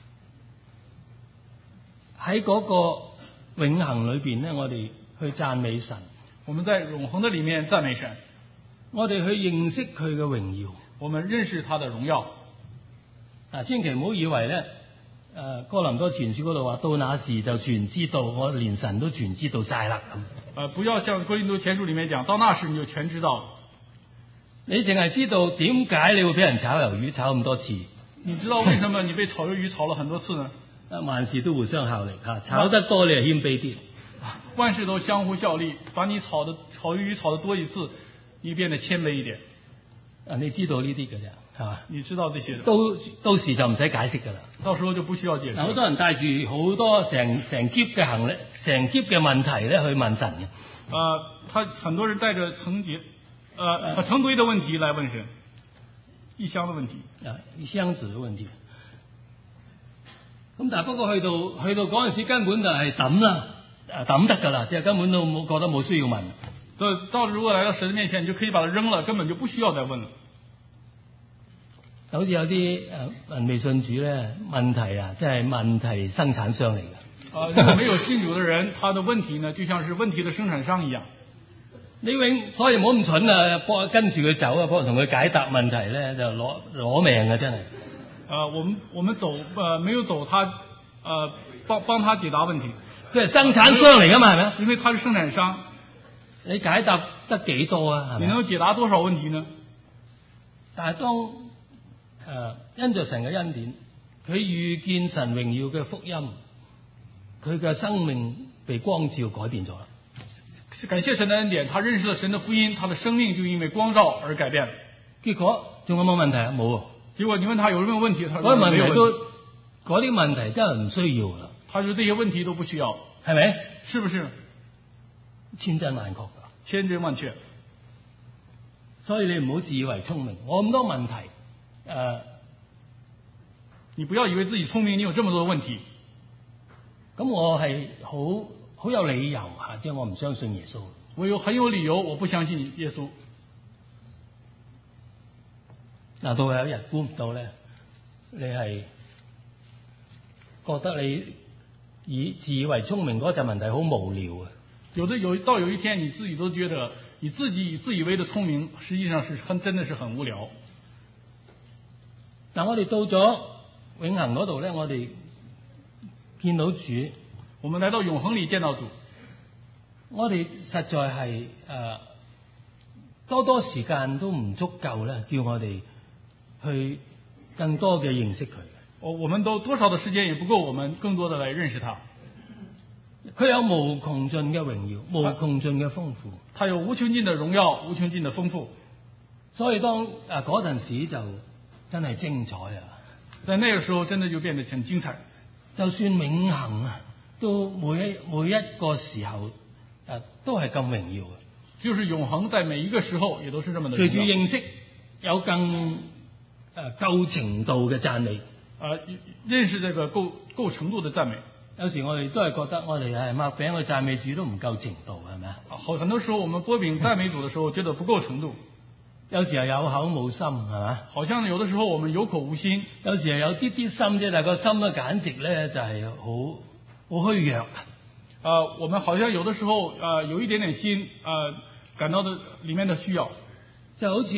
喺嗰個永恆裏邊咧，我哋去讚美神。 我們在永恆的裏面讚美神。 我哋去認識佢嘅榮耀。 我們認識他的榮耀。 千祈唔好以為咧，哥林多前書嗰度話到那時就全知道，我連神都全知道晒啦咁。 不要像哥林多前書裏面講，到那時你就全知道。 你淨係知道點解你會俾人炒魷魚炒咁多次？ 你知道為什麼你被炒魷魚炒了很多次呢？ 萬事都互相效力嚇，炒得多你就謙卑啲。 萬事都相互效力，把你炒魷魚炒得多一次，你變得謙卑一點。 你知道呢啲嘅啫，係嘛？ 你知道這些的。 到時就唔使解釋噶啦。到時候就不需要解釋。好多人帶住好多成篋嘅行李、成篋嘅問題咧去問神嘅。 很多人帶着成堆的問題來問神，一箱的問題。 一箱子嘅問題。咁但係不過去到嗰陣時根本就係抌啦，抌得噶啦，即係根本都冇覺得冇需要問。 到如果來到神面前，你就可以把它扔了，根本就不需要再問了。 好似有啲人未信主咧，問題即係問題生產商嚟嘅。 如果沒有信主的人，他的問題呢，就像是問題的生產商一樣。 所以唔好咁蠢啊，跟住佢走啊，幫同佢解答問題咧，就攞命啊，真係。 我們走，沒有走他，幫他解答問題。 佢係生產商嚟噶嘛，係咪？ 因為他是生產商。 你解答得幾多啊？係你咪？ 能解答多少問題呢？ 但係當因着神嘅恩典，佢遇見神榮耀嘅福音，佢嘅生命被光照改變咗啦。 感謝神的恩典，他認識了神的福音，他的生命就因為光照而改變了。 結果仲有冇問題啊？冇喎。 結果你問他有沒有問題，他嗰啲說沒有問題都問題。 嗰啲問題真係唔需要啦， 他說這些問題都不需要， 係咪？ 是不是？ 千真萬確㗎。 千真萬確。 所以你唔好自以為聰明，我咁多問題， 你不要以為自己聰明，你有這麼多問題。 咁我係好有理由嚇，即係我唔相信耶穌。 我很有理由，我不相信耶穌。 嗱，到有一日估唔到咧，你係覺得你自以為聰明嗰隻問題好無聊啊！ 到有一天，你自己都覺得你自己自以為的聰明，實際上真的是很無聊。 嗱，我哋到咗永恆嗰度咧，我哋見到主， 我們來到永恆裏見到主， 我哋實在係多時間都唔足夠咧，叫我哋去更多嘅認識佢。 我們都多少的時間也不夠，我們更多的來認識他。 佢有無窮盡嘅榮耀，無窮盡嘅豐富。 他有無窮盡的榮耀，無窮盡的豐富。 所以當嗰陣時就真係精彩啊！ 在那個時候，真的就變得很精彩。 就算永恆啊，都每一個時候都係咁榮耀嘅。 就是永恆在每一個時候也都是這麼的榮耀。 隨住認識有更夠程度嘅讚美。 認識這個夠程度的讚美。 有時我哋都係覺得我哋係擘餅去讚美主都唔夠程度，係咪啊？ 很多時候我們擘餅讚美主的時候，覺得不夠程度。 有時係有口冇心，係嘛？ 好像有的時候我們有口無心。 有時係有啲心啫，但係個心咧簡直咧就係好虛弱。 我們好像有的時候有一點點心感到的裡面的需要， 就好似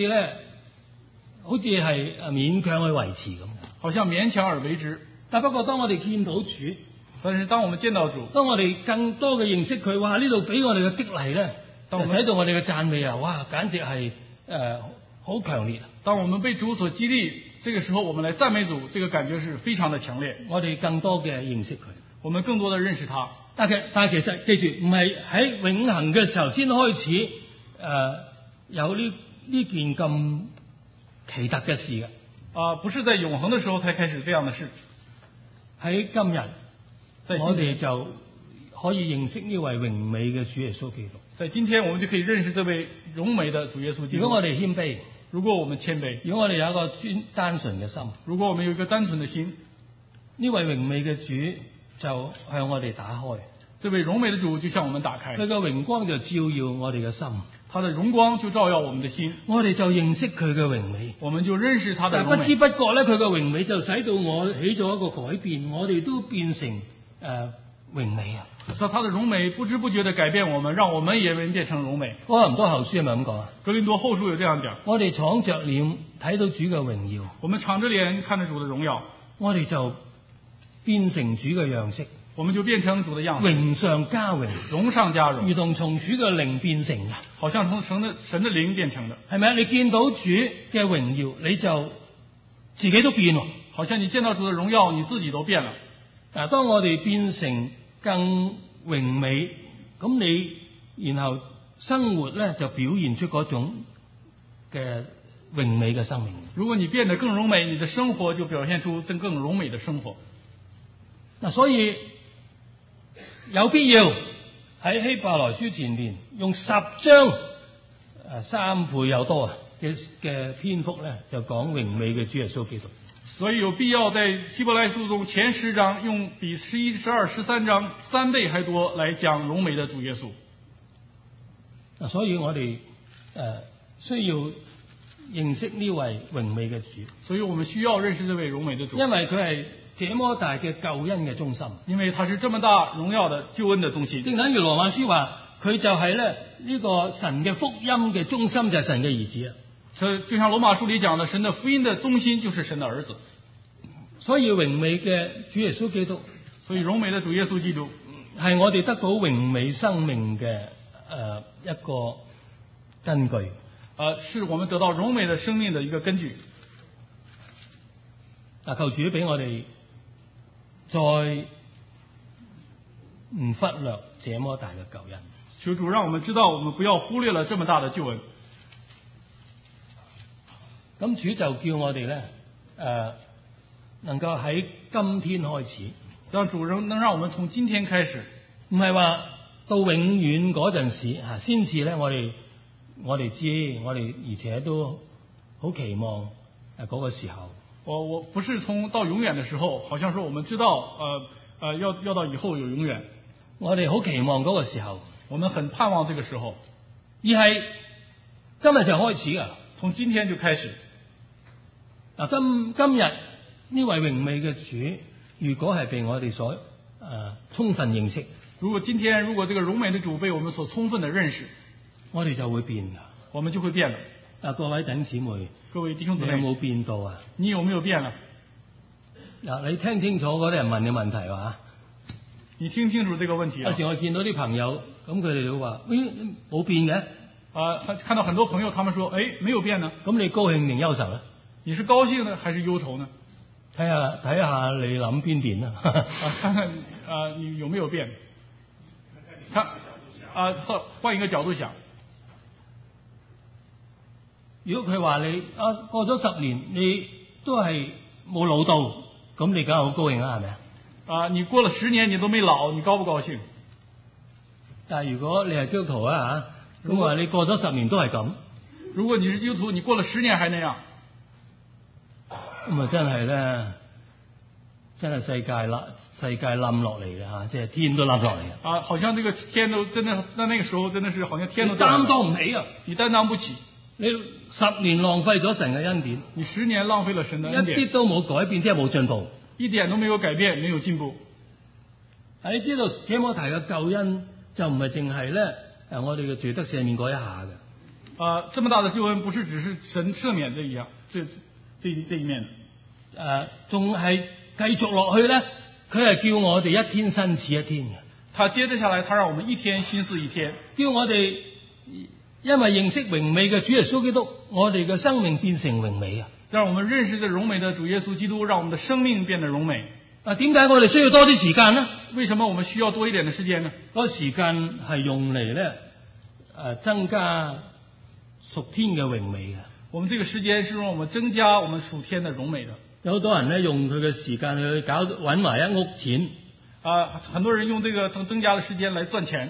係勉強去維持咁。 好像勉強而為之。 但不過當我哋見到主， 但是當我們見到主， 當我哋更多嘅認識佢，哇！呢度俾我哋嘅激勵咧，就使到我哋嘅讚美啊，哇！簡直係好強烈。 當我們被主所激勵，這個時候我們來讚美主，這個感覺是非常的強烈。 我哋更多嘅認識佢， 我們更多的認識他。 但其實記住，唔係喺永恆嘅時候先開始有呢件咁奇特嘅事嘅。 不是在永恆的時候才開始這樣的事。 喺今日，我哋就可以認識呢位榮美嘅主耶穌基督。 在今天，我們就可以認識這位榮美的主耶穌基督。 如果我哋謙卑， 如果我們謙卑， 如果我哋有一個單純嘅心， 如果我們有一個單純的心， 呢位榮美嘅主就向我哋打開。 這位榮美的主就向我們打開， 佢嘅榮光就照耀我哋嘅心， 他的榮光就照耀我們的心， 我哋就認識佢嘅榮美， 我們就認識他的榮美。 但不知不覺咧，佢嘅榮美就使到我起咗一個改變，我哋都變成榮美啊！ 所以他的榮美不知不覺地改變我們，讓我們也變成榮美。 哥林多後書係咪咁講啊？ 哥林多後書有這樣講： 我哋敞着臉睇到主嘅榮耀， 我們敞着臉看着主的榮耀， 我哋就變成主嘅樣式， 我們就變成主的樣子， 榮上加榮， 榮上加榮， 如同從主嘅靈變成嘅， 好像從神的靈變成的， 係咪啊？你見到主嘅榮耀，你就自己都變喎。 好像你見到主的榮耀，你自己都變了。 嗱，當我哋變成更榮美，咁你然後生活咧就表現出嗰種嘅榮美嘅生命。 如果你變得更榮美，你的生活就表現出更榮美的生活。 嗱，所以有必要喺希伯來書前面用10章3倍有多嘅篇幅咧，就講榮美嘅主耶穌基督。 所以有必要在希伯來書中前10章用比11、12、13章3倍還多來講榮美的主耶穌。 嗱，所以我哋需要認識呢位榮美嘅主。 所以我們需要認識這位榮美的主， 因為佢係這麼大嘅救恩嘅中心。 因為他是這麼大榮耀的救恩的中心。 正等於羅馬書話，佢就係咧呢個神嘅福音嘅中心，就係神嘅兒子啊。 所以就像羅馬書裏講的，神的福音的中心就是神的兒子。 所以榮美嘅主耶穌基督， 所以榮美的主耶穌基督係我哋得到榮美生命嘅一個根據。 是我們得到榮美的生命的一個根據。 求主俾我哋再唔忽略這麼大嘅救恩。 求主讓我們知道，我們不要忽略了這麼大的救恩。 咁主就叫我哋咧，能夠喺今天開始， 讓主能讓我們從今天開始， 唔係話到永遠嗰陣時先至咧，我哋知，我哋而且都好期望嗰個時候。 我不是到永遠的時候，好像說我們知道，要到以後有永遠。 我哋好期望嗰個時候， 我們很盼望這個時候， 而係今日就開始㗎， 從今天就開始。 今日呢位榮美嘅主，如果係被我哋所充分認識， 如果這個榮美的主被我們所充分的認識， 我哋就會變㗎， 我們就會變了。 各位弟兄姊妹， 各位弟兄姊妹， 你有冇變到啊？ 你有沒有變啊？ 你聽清楚嗰啲人問嘅問題話， 你聽清楚這個問題。 有時我見到啲朋友，咁佢哋都話：冇變嘅。 看到很多朋友，他們說：沒有變呢。 咁你高興定憂愁呢？ 你是高興呢，還是憂愁呢？ 睇下你諗邊邊啦。 看看你有沒有變？換一個角度想。 如果佢話你過咗10年，你都係冇老到，咁你梗係好高興啦，係咪啊？ 你過了10年，你都沒老，你高不高興？ 但係如果你係基督徒啊咁話你過咗10年都係咁。 如果你是基督徒，你過了10年還那樣， 咁真係咧，真係世界冧落嚟嘅嚇，即係天都冧落嚟嘅。 好像這個天都真的，在那個時候真的是好像天都擔當唔起啊！ 你擔當不起。 你10年浪費咗神嘅恩典， 你10年浪費了神的恩典， 一啲都冇改變，即係冇進步， 一點都沒有改變，沒有進步。 你知道提摩太嘅救恩就唔係淨係咧我哋嘅罪得赦免嗰一下嘅。 這麼大的救恩不是只是神赦免這一樣，這一面的， 仲係繼續落去咧，佢係叫我哋一天新似一天嘅。 他接着下來，他讓我們一天新似一天， 叫我哋因為認識榮美嘅主耶穌基督，我哋嘅生命變成榮美啊！ 讓我們認識這榮美的主耶穌基督，讓我們的生命變得榮美。 點解我哋需要多啲時間呢？ 為什麼我們需要多一點的時間呢？ 嗰個時間係用嚟咧增加屬天嘅榮美嘅。 我們這個時間是讓我們增加我們屬天的榮美的。 有好多人咧用佢嘅時間去搵埋一屋錢。 很多人用這個增加的時間來賺錢。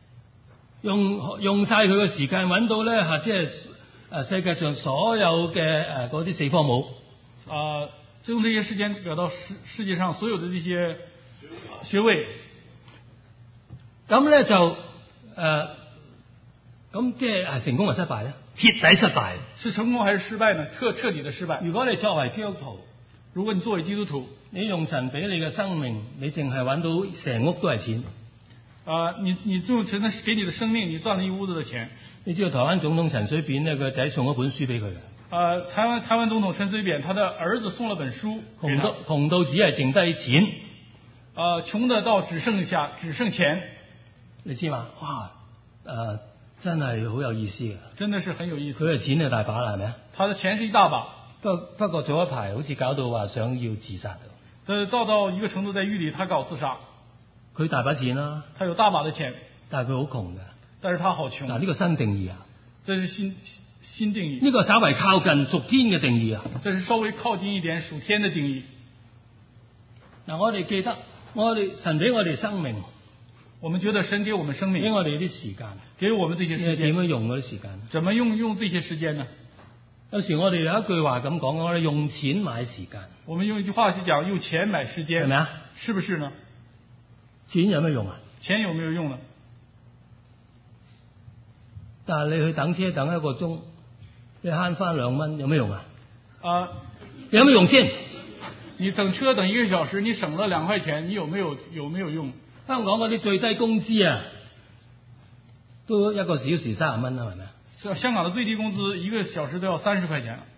用晒佢嘅時間揾到咧即係世界上所有嘅嗰啲四科姆。就用這些時間得到世界上所有的這些學位。咁咧就咁即係成功還是失敗咧？徹底失敗。是成功還是失敗呢？徹底的失敗。如果你作為基督徒，如果你作為基督徒，你用神俾你嘅生命，你淨係揾到成屋都係錢。你用神給你的生命，你賺了一屋子的錢。你知道台灣總統陳水扁呢，佢個仔送咗本書俾佢嘅。台灣總統陳水扁，他的兒子送了本書。窮到只係剩低錢。窮得到只剩錢。你知嘛？哇！真係好有意思嘅。真的是很有意思。佢嘅錢就大把啦，係咪啊？他的錢是一大把。不過早一排好似搞到話想要自殺的。到一個程度，在獄裏他搞自殺。佢大把錢啦，他有大把的錢，但係佢好窮嘅。但是他好窮。嗱，呢個新定義啊，這是新定義。呢個稍微靠近屬天嘅定義啊，這是稍微靠近一點屬天的定義。嗱，我哋記得神俾我哋生命，我們覺得神給我們生命，俾我哋啲時間，給我們這些時間，點樣用嗰啲時間？怎麼用這些時間呢？有時我哋有一句話咁講，我哋用錢買時間。我們用一句話去講，用錢買時間，係咪啊？是不是呢？錢有咩用啊？錢有沒有用呢？但係你去等車等1個鐘，你慳翻2蚊，有咩用啊？有咩用先？你等車等1個小時，你省了2塊錢，你有沒有用？香港嗰啲最低工資啊，都1個小時30蚊啦，係咪啊？香港的最低工資1個小時都要30塊錢。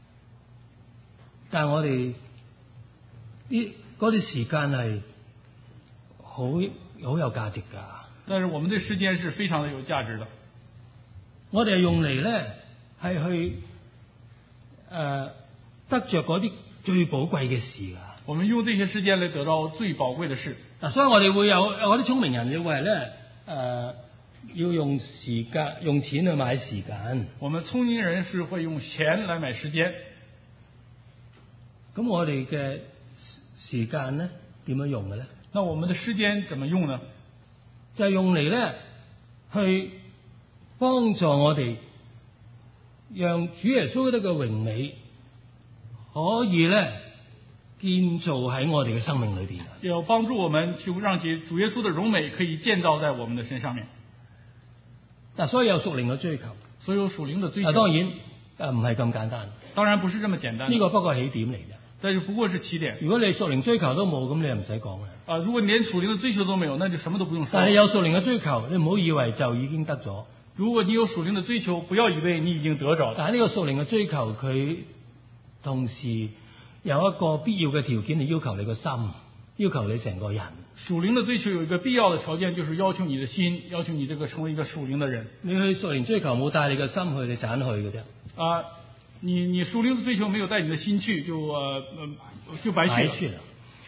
但係我哋嗰啲時間係好有價值㗎。 但是我們的時間是非常的有價值的。 我哋係用嚟咧係去得着嗰啲最寶貴嘅事㗎。 我們用這些時間來得到最寶貴的事。 所以我哋會有啲聰明人認為咧要用時間用錢去買時間。 我們聰明人是會用錢來買時間。 咁我哋嘅時間咧點樣用嘅咧？ 那我們的時間怎麼用呢？ 就係用嚟咧去幫助我哋，讓主耶穌基督嘅榮美可以咧建造喺我哋嘅生命裏邊。 要幫助我們，就讓主耶穌的榮美可以建造在我們的身上面。 所以有屬靈嘅追求， 所以有屬靈的追求。 當然唔係咁簡單。 當然不是這麼簡單。 呢個不過起點嚟嘅。 這就不過是起點。 如果你屬靈追求都冇，咁你就唔使講啦。 如果你連屬靈的追求都沒有，那就什麼都不用說。 但係有屬靈嘅追求，你唔好以為就已經得咗。 如果你有屬靈的追求，不要以為你已經得着了。 但係呢個屬靈嘅追求，佢同時有一個必要嘅條件，係要求你個心，要求你成個人。 屬靈的追求有一個必要的條件，就是要求你的心，要求你這個成為一個屬靈的人。 你去屬靈追求冇帶你嘅心去，你盞去嘅啫。 你屬靈的追求沒有帶你的心去，就白去了。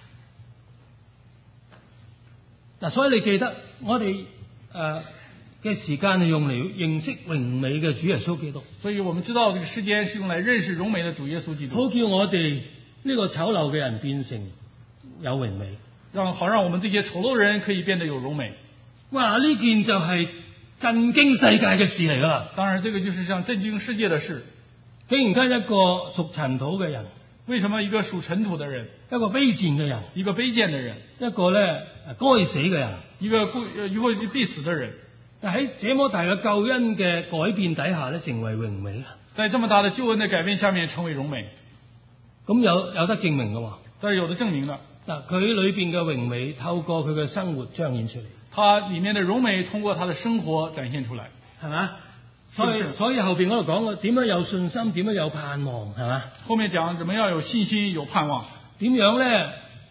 所以你記得我哋嘅時間係用嚟認識榮美嘅主耶穌基督。所以我們知道這個時間是用來認識榮美的主耶穌基督。 好叫我哋呢個醜陋嘅人變成有榮美， 好讓我們這些醜陋的人可以變得有榮美。 哇！呢件就係震驚世界嘅事嚟㗎啦。 當然，這個就是像震驚世界的事。 竟然間一個屬塵土嘅人， 為什麼一個屬塵土的人， 一個卑賤嘅人， 一個卑賤的人， 一個咧該死嘅人， 一個必死的人， 喺這麼大嘅救恩嘅改變底下咧，成為榮美啦。 在這麼大的救恩的改變下面，成為榮美。 咁有得證明嘅喎， 這是有得證明的。 佢裏邊嘅榮美透過佢嘅生活彰顯出嚟， 他裡面的榮美通過他的生活展現出來， 係嘛？所以後邊嗰度講嘅點樣有信心，點樣有盼望，係嘛？ 後面講怎麼樣有信心有盼望， 點樣咧？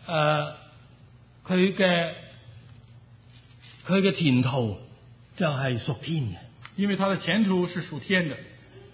佢嘅前途就係屬天嘅， 因為他的前途是屬天的。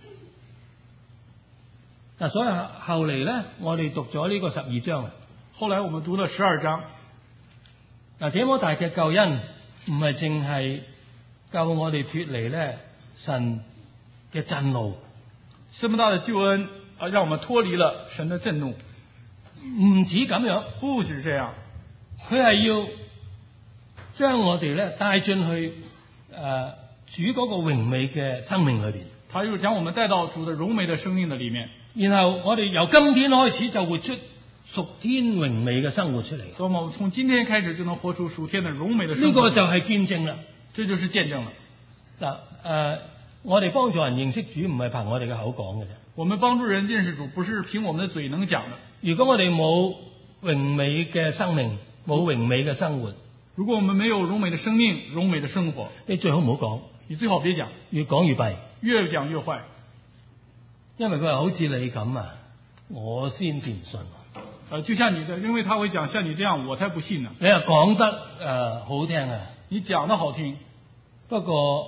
所以後嚟咧，我哋讀咗呢個12章。 後來我們讀了12章。 這麼大嘅救恩唔係淨係救我哋脫離咧神嘅震怒， 這麼大的救恩讓我們脫離了神的震怒。 唔止咁樣， 不止這樣， 佢係要將我哋咧帶進去主嗰個榮美嘅生命裏邊。 他又將我們帶到主的榮美的生命的裡面。 然後我哋由今天開始就活出屬天榮美嘅生活出嚟。 所以我們從今天開始就能活出屬天的榮美的生活。 呢個就係見證啦， 這就是見證了。 我哋幫助人認識主唔係憑我哋嘅口講嘅啫。 我們幫助人認識主，不是憑我們的嘴能講的。 如果我哋冇榮美嘅生命，冇榮美嘅生活， 如果我們沒有榮美的生命、榮美的生活， 你最好唔好講。 你最好別講， 越講越弊， 越講越壞。 因為佢話好似你咁啊，我先至唔信。 就像你的，因為他會講像你這樣，我才不信呢。 你話講得好聽啊， 你講得好聽， 不過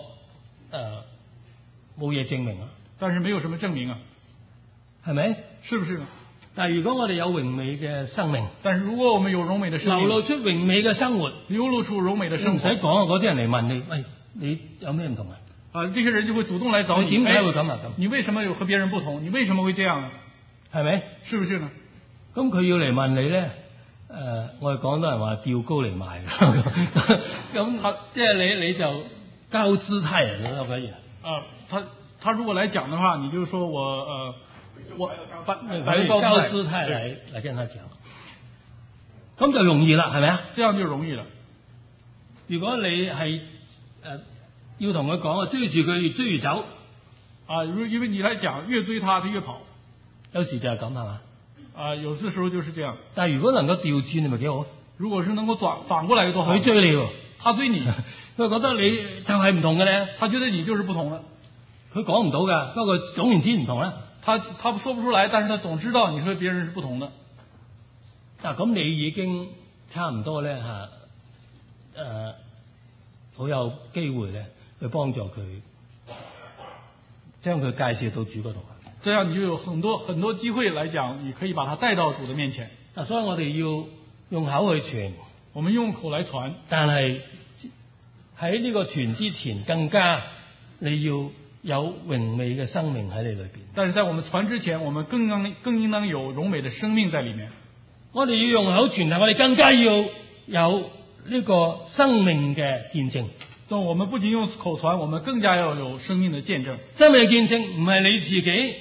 冇嘢證明啊。 但是沒有什麼證明啊， 係咪？ 是不是呢？ 但係如果我哋有榮美嘅生命， 但是如果我們有榮美的生命， 流露出榮美嘅生活， 流露出榮美的生活， 唔使講啊！嗰啲人嚟問你，喂，你有咩唔同啊？ 這些人就會主動來找你。 點解會咁啊？咁你為什麼有和別人不同？你為什麼會這樣呢？ 係咪？ 是不是呢？ 咁佢要嚟問你咧，我哋廣東人話吊高嚟賣，咁即係你就高姿態人咯，可以。 他如果來講的話，你就說我擺高姿態嚟跟他講，咁就容易啦，係咪啊？ 這樣就容易了。 如果你係要同佢講啊，追住佢越追越走因為你來講，越追他越跑。 有時就係咁係嘛？ 有些時候就是這樣。 但係如果能夠調轉，你咪幾好。 如果是能夠反過來多好。 佢追你喎， 他追你， 佢覺得你就係唔同嘅咧。 他覺得你就是不同的。 佢講唔到㗎，不過總言之唔同啦。 他說不出來，但是他總知道你和別人是不同的。 咁你已經差唔多咧好有機會咧去幫助佢，將佢介紹到主嗰度。 這樣你就有很多機會來講，你可以把他帶到主的面前。 所以我哋要用口去傳， 我們用口來傳， 但係喺呢個傳之前，更加你要有榮美嘅生命喺你裏邊。 但是在我們傳之前，我們更應當有榮美的生命在裏面。 我哋要用口傳，但我哋更加要有呢個生命嘅見證。 所以我們不僅用口傳，我們更加要有生命的見證。 生命嘅見證唔係你自己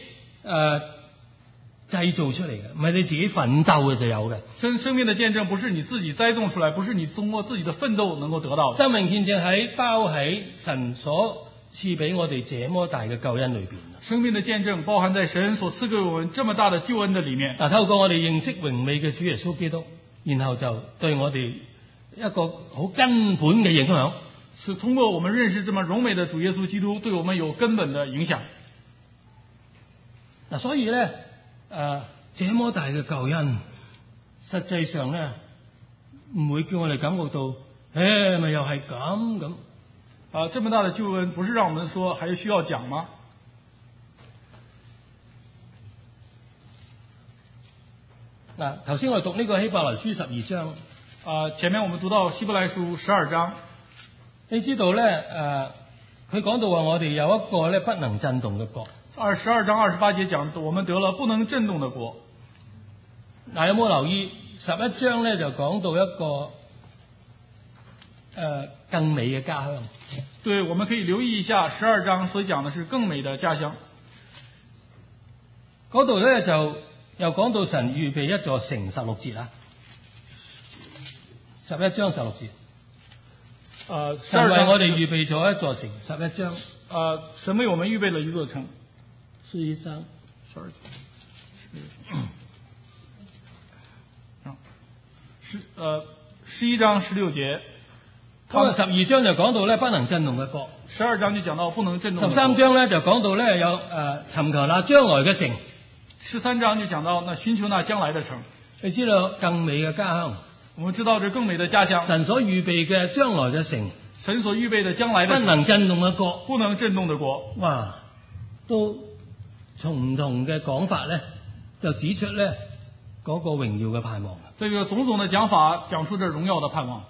製造出嚟嘅，唔係你自己奮鬥嘅就有嘅。 生命的見證不是你自己栽種出來，不是你通過自己的奮鬥能夠得到的。 生命見證包喺神所賜俾我哋這麼大嘅救恩裏邊。 生命的見證包含在神所賜給我們這麼大的救恩的裏面。 透過我哋認識榮美嘅主耶穌基督，然後就對我哋一個好根本嘅影響。 是通過我們認識這麼榮美的主耶穌基督，對我們有根本的影響。 所以咧，這麼大嘅救恩，實際上咧唔會叫我哋感覺到，咪又係咁。 這麼大的救恩，不是讓我們說還需要講嗎？ 頭先我哋讀呢個希伯來書12章， 前面我們讀到希伯來書12章， 你知道咧，佢講到話我哋有一個咧不能震動嘅國。 12章28節講，我們得了不能震動的國。 有冇留意11章咧就講到一個更美嘅家鄉？ 對，我們可以留意一下12章所講的是更美的家鄉。 嗰度咧就又講到神預備一座城，16節啦，11章16節。神為我哋預備咗一座城，11章。 神為我們預備了一座城。 11章 11章16節。 咁12章就講到咧不能震動嘅國。 12章就講到不能震動的國。 13章咧就講到咧有尋求那將來嘅城。 13章就講到那尋求那將來的城。 你知道更美嘅家鄉？ 我們知道這更美的家鄉。 神所預備嘅將來嘅城。 神所預備的將來的城。 不能震動嘅國。 不能震動的國。 哇！都從唔同嘅講法咧，就指出咧嗰個榮耀嘅盼望。 這個種種的講法講出這榮耀的盼望。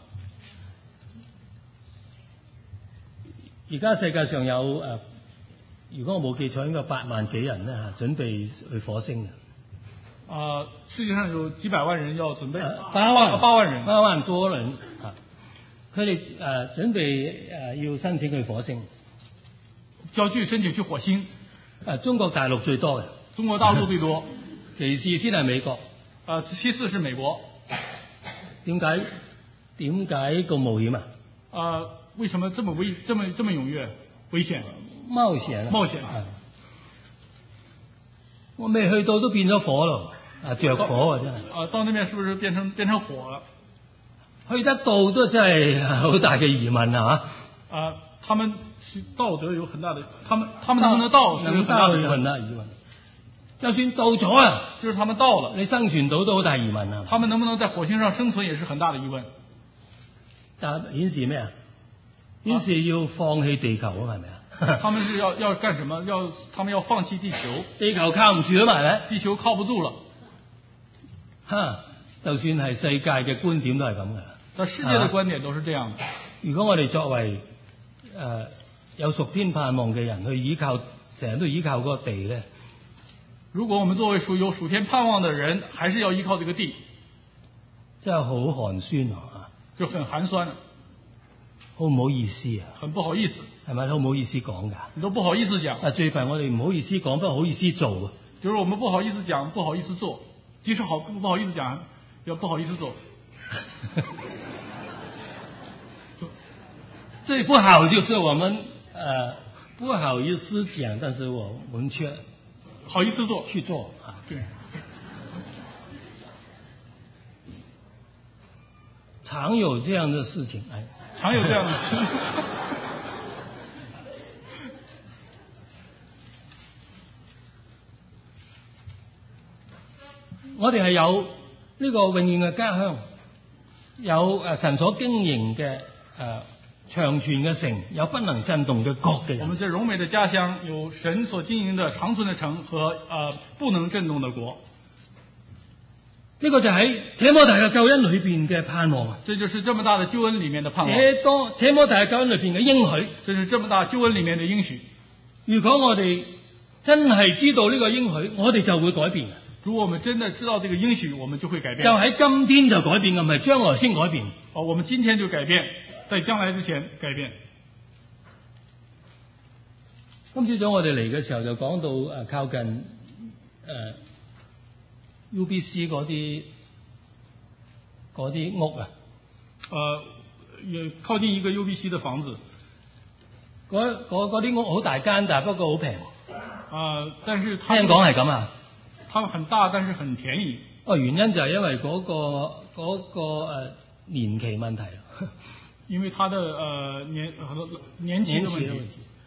而家世界上有如果我冇記錯，應該8萬幾人咧準備去火星嘅。 世界上有幾百萬人要準備。 8萬人。8萬多人佢哋準備要申請去火星。 要去申請去火星。 中國大陸最多嘅。 中國大陸最多。 其次先係美國。 其次是美國。 點解咁冒險啊？ 為什麼這麼踴躍？危險？ 冒險。我未去到都變咗火咯，着火真係。 到那邊是不是變成火了？ 去得到都真係好大嘅疑問啊！ 他們道德有很大的，他們能不能到是有很大的疑問。 就算到咗啊， 就是他們到了， 你生存到都好大疑問啊！ 他們能不能在火星上生存也是很大的疑問。 但顯示咩啊？顯示要放棄地球啊，係咪啊？ 他們是要幹什麼？他們要放棄地球。 地球靠唔住啊嘛，係咪？ 地球靠不住了。 就算係世界嘅觀點都係咁嘅。 但世界的觀點都是這樣的。 如果我哋作為有屬天盼望嘅人，去成日都依靠嗰個地咧。 如果我們作為有屬天盼望的人，還是要依靠這個地， 真係好寒酸啊！ 就很寒酸， 好唔好意思啊？ 很不好意思， 係咪好唔好意思講㗎？ 你都不好意思講。 最弊我哋唔好意思講，不好意思做。 就是我們不好意思講，不好意思做。即使不好意思講，要不好意思做。 最不好就是我們不好意思講，但是我們卻好意思做去做啊。 對， 常有這樣的事情， 常有這樣的事。 我哋係有呢個永遠嘅家鄉，有神所經營嘅長存嘅城，有不能震動嘅國嘅人。 我們這榮美的家鄉有神所經營的長存的城和不能震動的國。 呢個就喺這麼大嘅救恩裏邊嘅盼望啊！ 這就是這麼大的救恩裏面的盼望。 這麼大嘅救恩裏邊嘅應許， 這是這麼大救恩裏面的應許。 如果我哋真係知道呢個應許，我哋就會改變。 如果我們真的知道這個應許，我們就會改變。 就喺今天就改變嘅，唔係將來先改變。 我們今天就改變，在將來之前改變。 今朝早我哋嚟嘅時候就講到靠近UBC 嗰啲屋啊， 也靠近一個 UBC 的房子， 嗰啲屋好大間，但係不過好平。 但是聽講係咁啊， 它很大，但是很便宜。 原因就係因為嗰個年期問題。 因為它的年期的問題。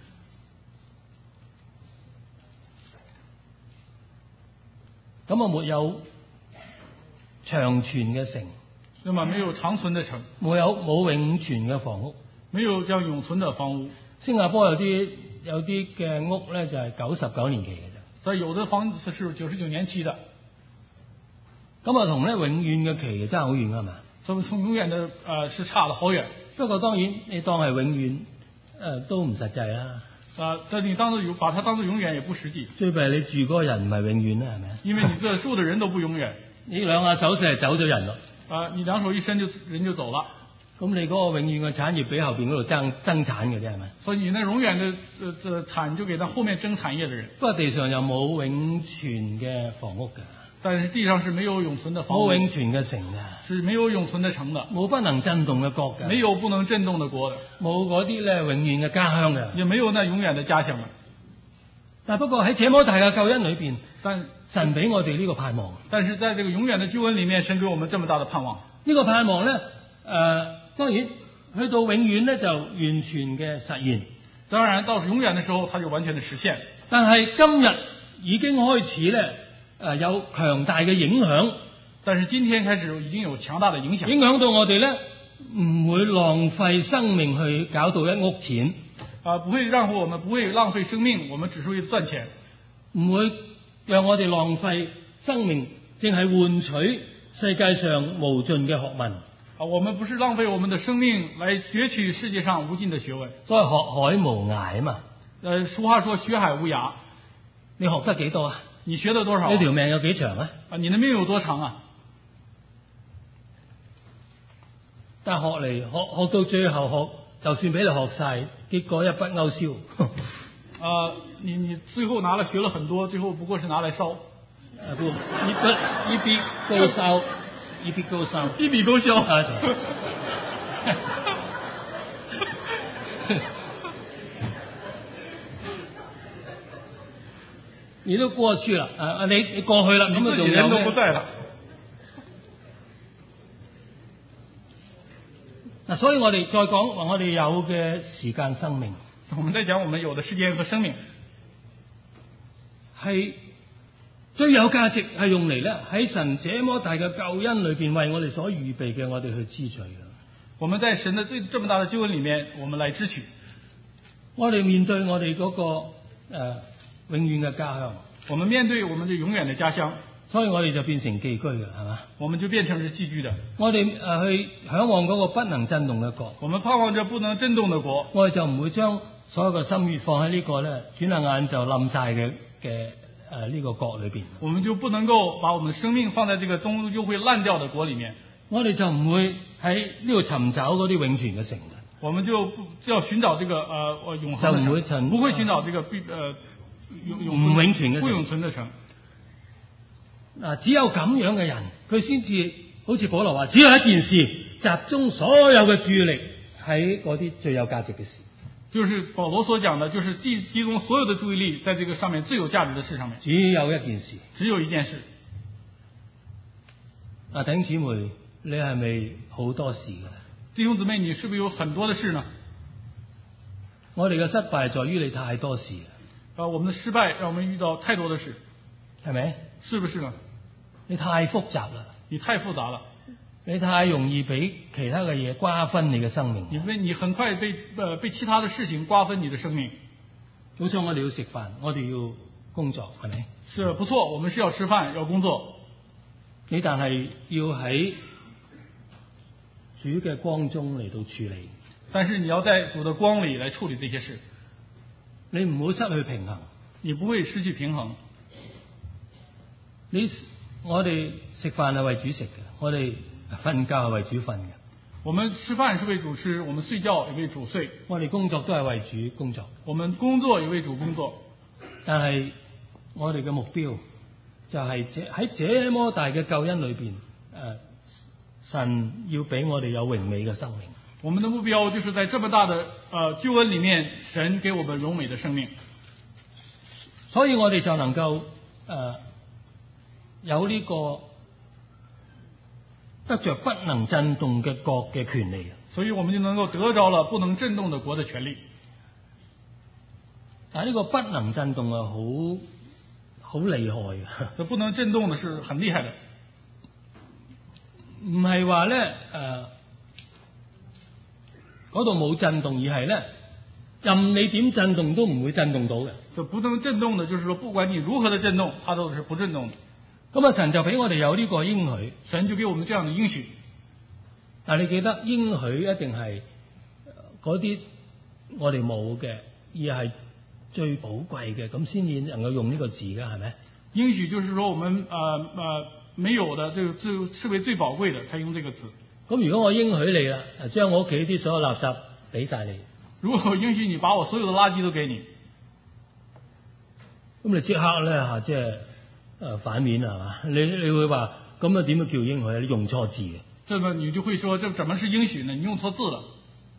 咁啊，沒有長存嘅城， 那麼沒有長存的城， 冇永存嘅房屋， 沒有這樣永存的房屋。 新加坡有啲嘅屋咧就係99年期嘅啫， 所以有的房子是99年期的。 咁啊，同咧永遠嘅期爭好遠㗎嘛？ 所以從永遠的是差得好遠。 不過當然你當係永遠都唔實際啦。 但你把它當作永遠也不實際。 最弊你住嗰個人唔係永遠啦，係咪啊？ 因為你這住的人都不永遠。 你兩下手勢係走咗人咯。 你兩手一伸人就走了。 咁你嗰個永遠嘅產業俾後邊嗰度爭產嘅啫，係咪？ 所以你那永遠的產就給到後面爭產業的人。 不過地上又冇永存嘅房屋㗎。 但是地上是沒有永存的房屋。 冇永存嘅城㗎。 是沒有永存的城的。 冇不能震動嘅國㗎。 沒有不能震動的國的。 冇嗰啲咧永遠嘅家鄉㗎。 也沒有那永遠的家鄉的。 但不過喺這麼大嘅救恩裏邊， 但神俾我哋呢個盼望。 但是在這個永遠的救恩裏面，神給我們這麼大的盼望。 呢個盼望咧，當然去到永遠咧就完全嘅實現。 當然到永遠的時候，它就完全的實現。 但係今日已經開始咧，有強大嘅影響。 但是今天開始已經有強大的影響， 影響到我哋咧唔會浪費生命去搞到一屋錢。 不會讓我們不會浪費生命，我們只是為了賺錢。 唔會讓我哋浪費生命，淨係換取世界上無盡嘅學問。 我們不是浪費我們的生命來攫取世界上無盡的學問。 所謂學海無涯啊嘛。 俗話說學海無涯。 你學得幾多啊？ 你學得多少？ 你條命有幾長啊？ 你的命有多長啊？ 但學到最後就算俾你學晒，結果一筆勾銷。 你最後學了很多，最後不過是拿來燒。 一筆勾銷，一筆勾銷， 一筆勾銷。 你都過去了，你過去了，咁啊仲有人都不在了。 所以我哋再講話，我哋有嘅時間生命。 我們在講我們有的時間和生命， 係最有價值，係用嚟咧喺神這麼大嘅救恩裏邊為我哋所預備嘅，我哋去支取嘅。 我們在神的這麼大的救恩裏面，我們來支取。 我哋面對我哋嗰個永遠嘅家鄉， 我們面對我們的永遠的家鄉。 所以我哋就變成寄居嘅，係嘛？ 我們就變成是寄居的。 我哋去嚮往嗰個不能震動嘅國。 我們盼望着不能震動的國。 我哋就唔會將所有嘅心血放喺呢個咧，轉下眼就冧晒嘅呢個國裏邊。 我們就不能夠把我們的生命放在這個終究會爛掉的國裏面。 我哋就唔會喺呢度尋找嗰啲永存嘅城嘅。 我們就要尋找這個永恆的城。不會尋找這個唔永存嘅不永存的城。 只有咁樣嘅人，佢先至好似保羅話，只有一件事，集中所有嘅注意力喺嗰啲最有價值嘅事。 就是保羅所講的，就是集中所有的注意力在這個上面最有價值的事上面。 只有一件事， 只有一件事。 弟兄姊妹，你係咪好多事㗎？ 弟兄姊妹，你是不是有很多的事呢？ 我哋嘅失敗在於你太多事。 我們的失敗讓我們遇到太多的事， 係咪？ 是不是呢？ 你太複雜啦， 你太複雜了。 你太容易俾其他嘅嘢瓜分你嘅生命。 因为你很快被其他的事情瓜分你的生命。 好似我哋要食飯，我哋要工作，係咪？ 是不错，我们是要吃饭，要工作。 你但係要喺主嘅光中嚟到處理。 但是你要在主的光里来处理这些事， 你唔好失去平衡。 你不会失去平衡。 我哋食飯係為主食嘅，我哋瞓覺係為主瞓嘅。 我们吃饭是为主吃，我们睡覺也為主睡。 我哋工作都係為主工作。 我們工作也為主工作。 但係我哋嘅目標就係喺這麼大嘅救恩裏邊，神要俾我哋有榮美嘅生命。 我們的目標就是在這麼大的救恩裏面，神給我們榮美的生命。 所以我哋就能夠有呢個得着不能震動嘅國嘅權利。 所以我們就能夠得着了不能震動的國的權利。 但係呢個不能震動係好厲害嘅。 這不能震動的是很厲害的。 唔係話咧嗰度冇震動，而係咧任你點震動都唔會震動到嘅。 就不能震動的，就是說不管你如何的震動，它都是不震動的。 咁啊，神就俾我哋有呢個應許， 神就給我們這樣的應許。 但係你記得應許一定係嗰啲我哋冇嘅，而係最寶貴嘅，咁先至能夠用呢個字嘅，係咪？ 應許就是說我們沒有的，就視為最寶貴的，才用這個詞。 咁如果我應許你啦，將我屋企啲所有垃圾俾晒你， 如果我應許你把我所有的垃圾都給你， 咁你即刻咧即係反面係嘛？你會話咁啊點樣叫應許啊？你用錯字嘅。 這麼你就會說，這怎麼是應許呢？你用錯字了。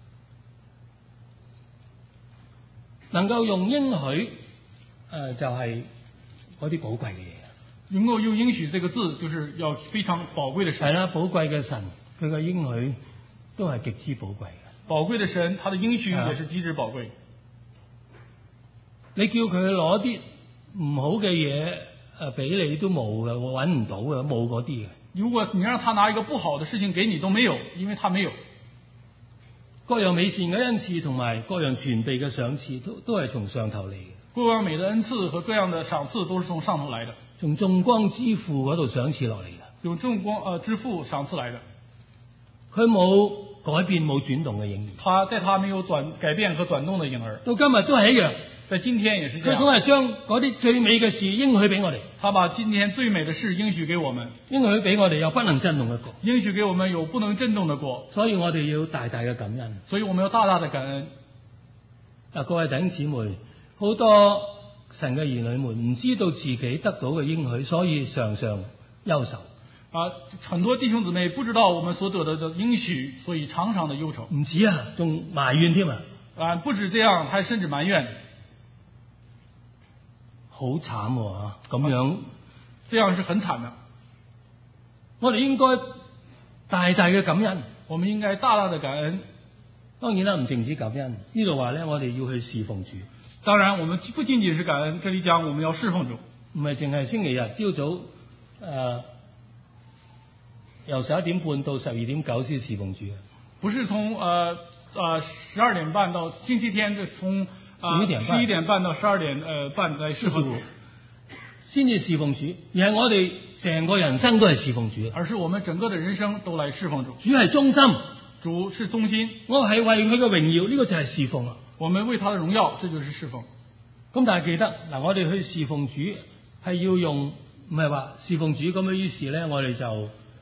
能夠用應許就係嗰啲寶貴嘅嘢。 能夠用應許這個字，就是要非常寶貴的神。 係啦，寶貴嘅神，佢嘅應許都係極之寶貴嘅。 寶貴的神，他的應許也是極之寶貴。 你叫佢攞啲唔好嘅嘢俾你都冇嘅，我揾唔到嘅，冇嗰啲嘅。 如果你讓他拿一個不好的事情給你，都沒有，因為他沒有。 各樣美善嘅恩賜同埋各樣全備嘅賞賜都係從上頭嚟嘅。 各樣美的恩賜和各樣的賞賜都是從上頭來的， 從眾光之父嗰度賞賜落嚟嘅。 由眾光之父賞賜來的。 佢冇改變冇轉動嘅影兒。 他沒有改變和轉動的影兒。 到今日都係一樣。 在今天也是這樣。 佢總係將嗰啲最美嘅事應許俾我哋。 他把今天最美的事應許給我們。 應許俾我哋有不能震動嘅國。 應許給我們有不能震動的國。 所以我哋要大大嘅感恩。 所以我們要大大的感恩。 各位弟兄姊妹，好多神嘅兒女們唔知道自己得到嘅應許，所以常常憂愁。 很多弟兄姊妹不知道我們所得的應許，所以常常的憂愁。 唔止啊，仲埋怨添啊。 不止這樣，還甚至埋怨。 好慘喎，咁樣， 這樣是很慘的。 我哋應該大大嘅感恩， 我們應該大大的感恩。 當然啦，唔淨止感恩，呢度話咧，我哋要去侍奉主。 當然，我們不僅僅是感恩，這裡講我們要侍奉主， 唔係淨係星期日朝早由11點半到12點9先侍奉主。 不是從12點半到星期天，就從11點半到12點半來侍奉主， 先至侍奉主，而係我哋成個人生都係侍奉主， 而是我們整個的人生都來侍奉主。 主係中心， 主是中心， 我係為佢嘅榮耀，呢個就係侍奉啦。 我們為他的榮耀，這就是侍奉。 咁但係記得嗱，我哋去侍奉主係要用，唔係話侍奉主咁樣，於是咧我哋就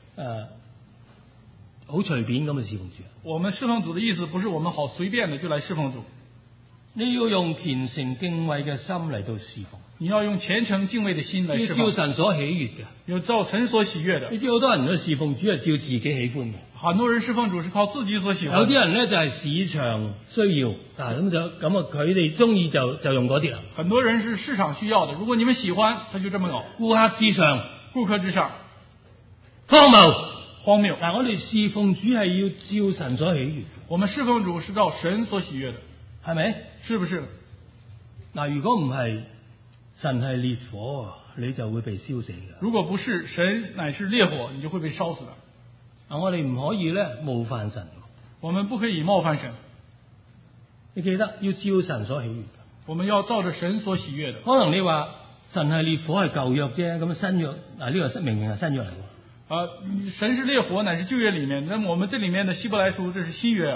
好隨便咁去侍奉主。 我們侍奉主的意思不是我們好隨便的就來侍奉主。 你要用虔誠敬畏嘅心嚟到侍奉， 你要用虔誠敬畏的心嚟侍奉， 要照神所喜悅嘅， 要照神所喜悅的。你知好多人去侍奉主係照自己喜歡嘅， 很多人侍奉主是靠自己所喜歡。 有啲人咧就係市場需要，佢哋中意就用嗰啲啦。 很多人是市場需要的，如果你們喜歡，他就這麼搞。 顧客之上， 顧客之上， 荒謬。嗱，我哋侍奉主係要照神所喜悅， 我們侍奉主是照神所喜悅的， 係咪？ 是不是？ 嗱，如果唔係神係烈火，你就會被燒死嘅。 如果不是神乃是烈火，你就會被燒死的。 我哋唔可以咧冒犯神。 我们不可以冒犯神， 你記得要照神所喜悅。 我们要照着神所喜悦的。 可能你話神係烈火係舊約啫，咁新約呢個明明係新約嚟喎。 神是烈火，乃是舊約裡面。那麼我們這裡面的希伯來書，這是新約啊。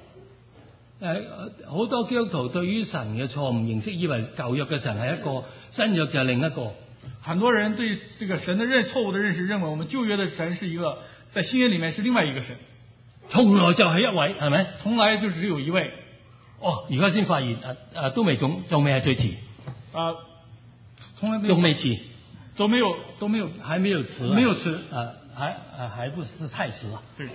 好多基督徒對於神嘅錯誤認識，以為舊約嘅神係一個，新約就係另一個。 很多人對這個神的錯誤的認識，認為我們舊約的神是一個，在新約裡面是另外一個神。 從來就係一位，係咪？ 從來就只有一位。 而家先發現，都未仲未係最遲。從來仲未遲， 都沒有， 還沒有遲， 沒有遲。 還不是太遲啊。 對。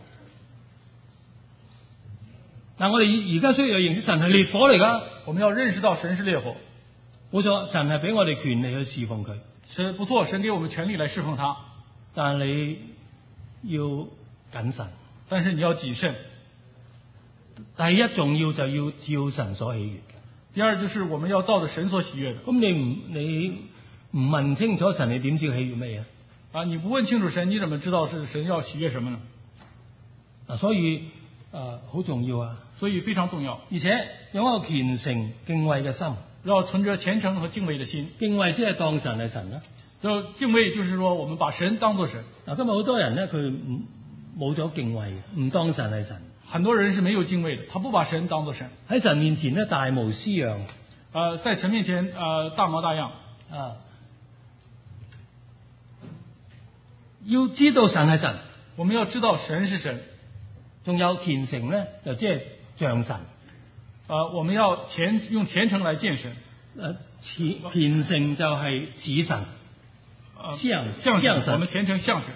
嗱，我哋而家需要認識神係烈火嚟㗎。 我們要認識到神是烈火。 冇錯，神係俾我哋權利去侍奉佢。 神不錯，神給我們權利來侍奉他。 但係你要謹慎。 但是你要謹慎。 第一重要就要照神所喜悅嘅。 第二就是我們要照着神所喜悅的。 咁你唔問清楚神，你點知喜悅乜嘢？ 你不問清楚神，你怎麼知道是神要喜悅什麼呢？ 所以好重要啊。 所以非常重要。 而且有一個虔誠敬畏嘅心。 要存着虔誠和敬畏的心。 敬畏即係當神係神啦。 就敬畏就是說我們把神當作神。 今日好多人咧，佢冇咗敬畏嘅，唔當神係神。 很多人是沒有敬畏的，他不把神當作神。 喺神面前咧，大模斯樣。 在神面前大模大樣。 要知道神係神， 我們要知道神是神。 仲有虔誠咧，就即係像神。 我們要用虔誠來見神。 虔誠就係似神。 像神。我們虔誠像神。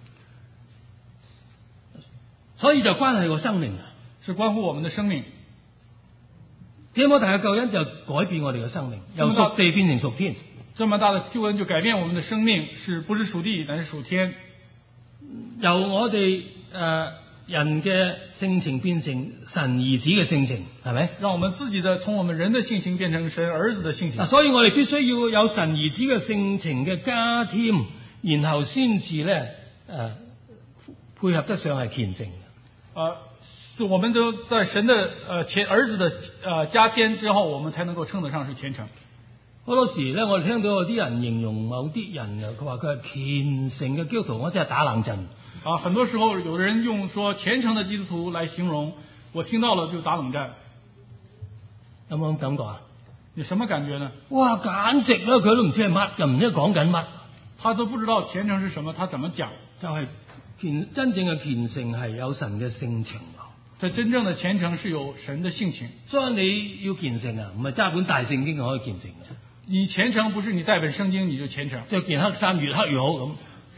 所以就關係個生命， 是關乎我們的生命。 這麼大嘅救恩就改變我哋嘅生命，由屬地變成屬天。 這麼大的救恩就改變我們的生命，是不是屬地，乃是屬天。 由我哋人嘅性情變成神兒子嘅性情，係咪？ 讓我們自己從我們人的性情變成神兒子的性情。 所以我哋必須要有神兒子嘅性情嘅加添，然後先至咧配合得上係虔誠。 我們都在神的兒子的加添之後，我們才能夠稱得上是虔誠。 好多時咧，我哋聽到有啲人形容某啲人佢話佢係虔誠嘅基督徒，我真係打冷震。 很多時候有人用說虔誠的基督徒來形容，我聽到了就打冷戰。 有冇咁感覺啊？ 你什麼感覺呢？ 哇，簡直咧，佢都唔知係乜，又唔知講緊乜。 他都不知道虔誠是什麼，他怎麼講？ 就係真正嘅虔誠係有神嘅性情。 這真正的虔誠是有神的性情。 所以你要虔誠啊，唔係揸本大聖經就可以虔誠嘅。 你虔誠不是你帶本聖經你就虔誠。 着件黑衫越黑越好咁。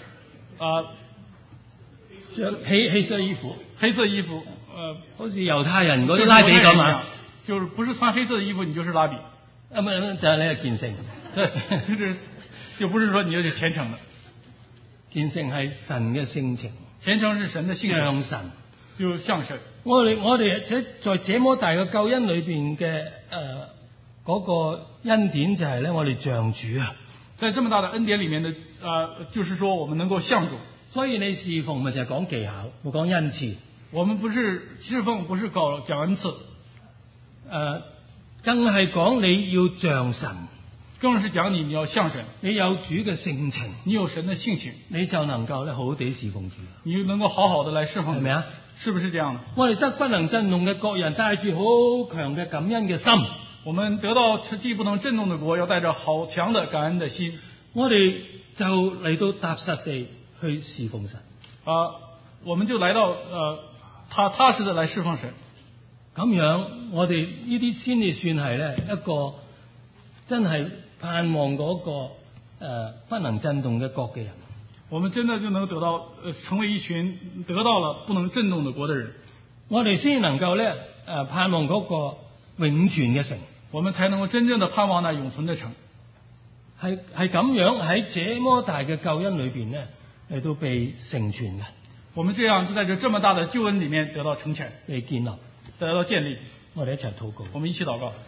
着黑色衣服。 黑色衣服， 好似猶太人嗰啲拉比咁啊。 就是不是穿黑色的衣服你就是拉比。 就係你係虔誠。 就不是說你就是虔誠的。 虔誠係神嘅性情。 虔誠是神的性情。 像神。 就像神。 我哋在這麼大嘅救恩裏邊嘅嗰個恩典就係咧，我哋像主啊。 在這麼大的恩典裡面的就是說我們能夠像主。 所以你侍奉咪就係講技巧，冇講恩賜。 我們不是侍奉，不是講恩賜。 更係講你要像神。 更是講你要像神。 你有主嘅性情， 你有神的性情， 你就能夠咧好好地侍奉主。 你能夠好好的來侍奉， 係咪啊？ 是不是這樣的？ 我哋得不能震動嘅國人，帶住好強嘅感恩嘅心。 我們得到既不能震動的國，要帶着好強的感恩的心。 我哋就嚟到踏實地去侍奉神。 我們就來到踏實的來侍奉神。 咁樣我哋呢啲先至算係咧一個真係盼望嗰個不能震動嘅國嘅人。 我們真的就能得到成為一群得到了不能震動的國的人。 我哋先能夠咧盼望嗰個永存嘅城。 我們才能夠真正的盼望那永存的城。 係咁樣喺這麼大嘅救恩裏邊咧嚟到被成全嘅。 我們這樣就在這麼大的救恩裡面得到成全， 被建立， 得到建立。 我哋一齊禱告。 我們一起禱告。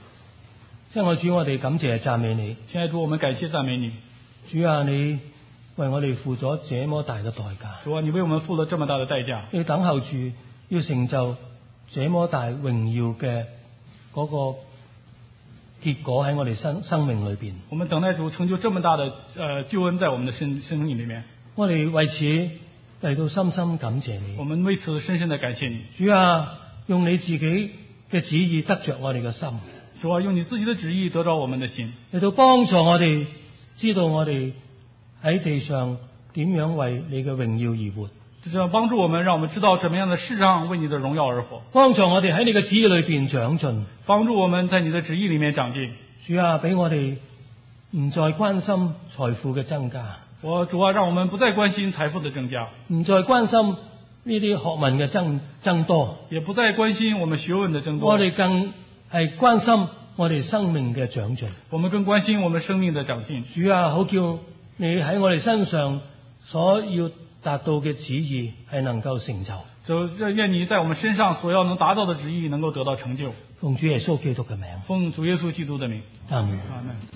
親愛主，我哋感謝讚美你。 親愛主，我們感謝讚美你。 主啊，你為我哋付咗這麼大嘅代價。 主啊，你為我們付了這麼大的代價， 要等候住，要成就這麼大榮耀嘅嗰個結果喺我哋生命裏邊。 我們等待主成就這麼大的救恩在我們的生命裏面。 我哋為此嚟到深深感謝你。 我們為此深深的感謝你。 主啊，用你自己嘅旨意得着我哋嘅心。 主啊，用你自己的旨意得着我們的心， 嚟到幫助我哋知道我哋喺地上點樣為你嘅榮耀而活。 這樣幫助我們，讓我們知道怎麼樣的世上為你的榮耀而活。 幫助我哋喺你嘅旨意裏邊長進。 幫助我們在你的旨意裏面長進。 主啊，俾我哋唔再關心財富嘅增加。 主啊，讓我們不再關心財富的增加， 唔再關心呢啲學問嘅增多， 也不再關心我們學問的增多。 我哋更係關心我哋生命嘅長進。 我們更關心我們生命的長進。 主啊，好叫你喺我哋身上所要達到嘅旨意係能夠成就。 就願你在我們身上所要能達到的旨意能夠得到成就。 奉主耶穌基督嘅名。 奉主耶穌基督的名。 阿門。 阿門。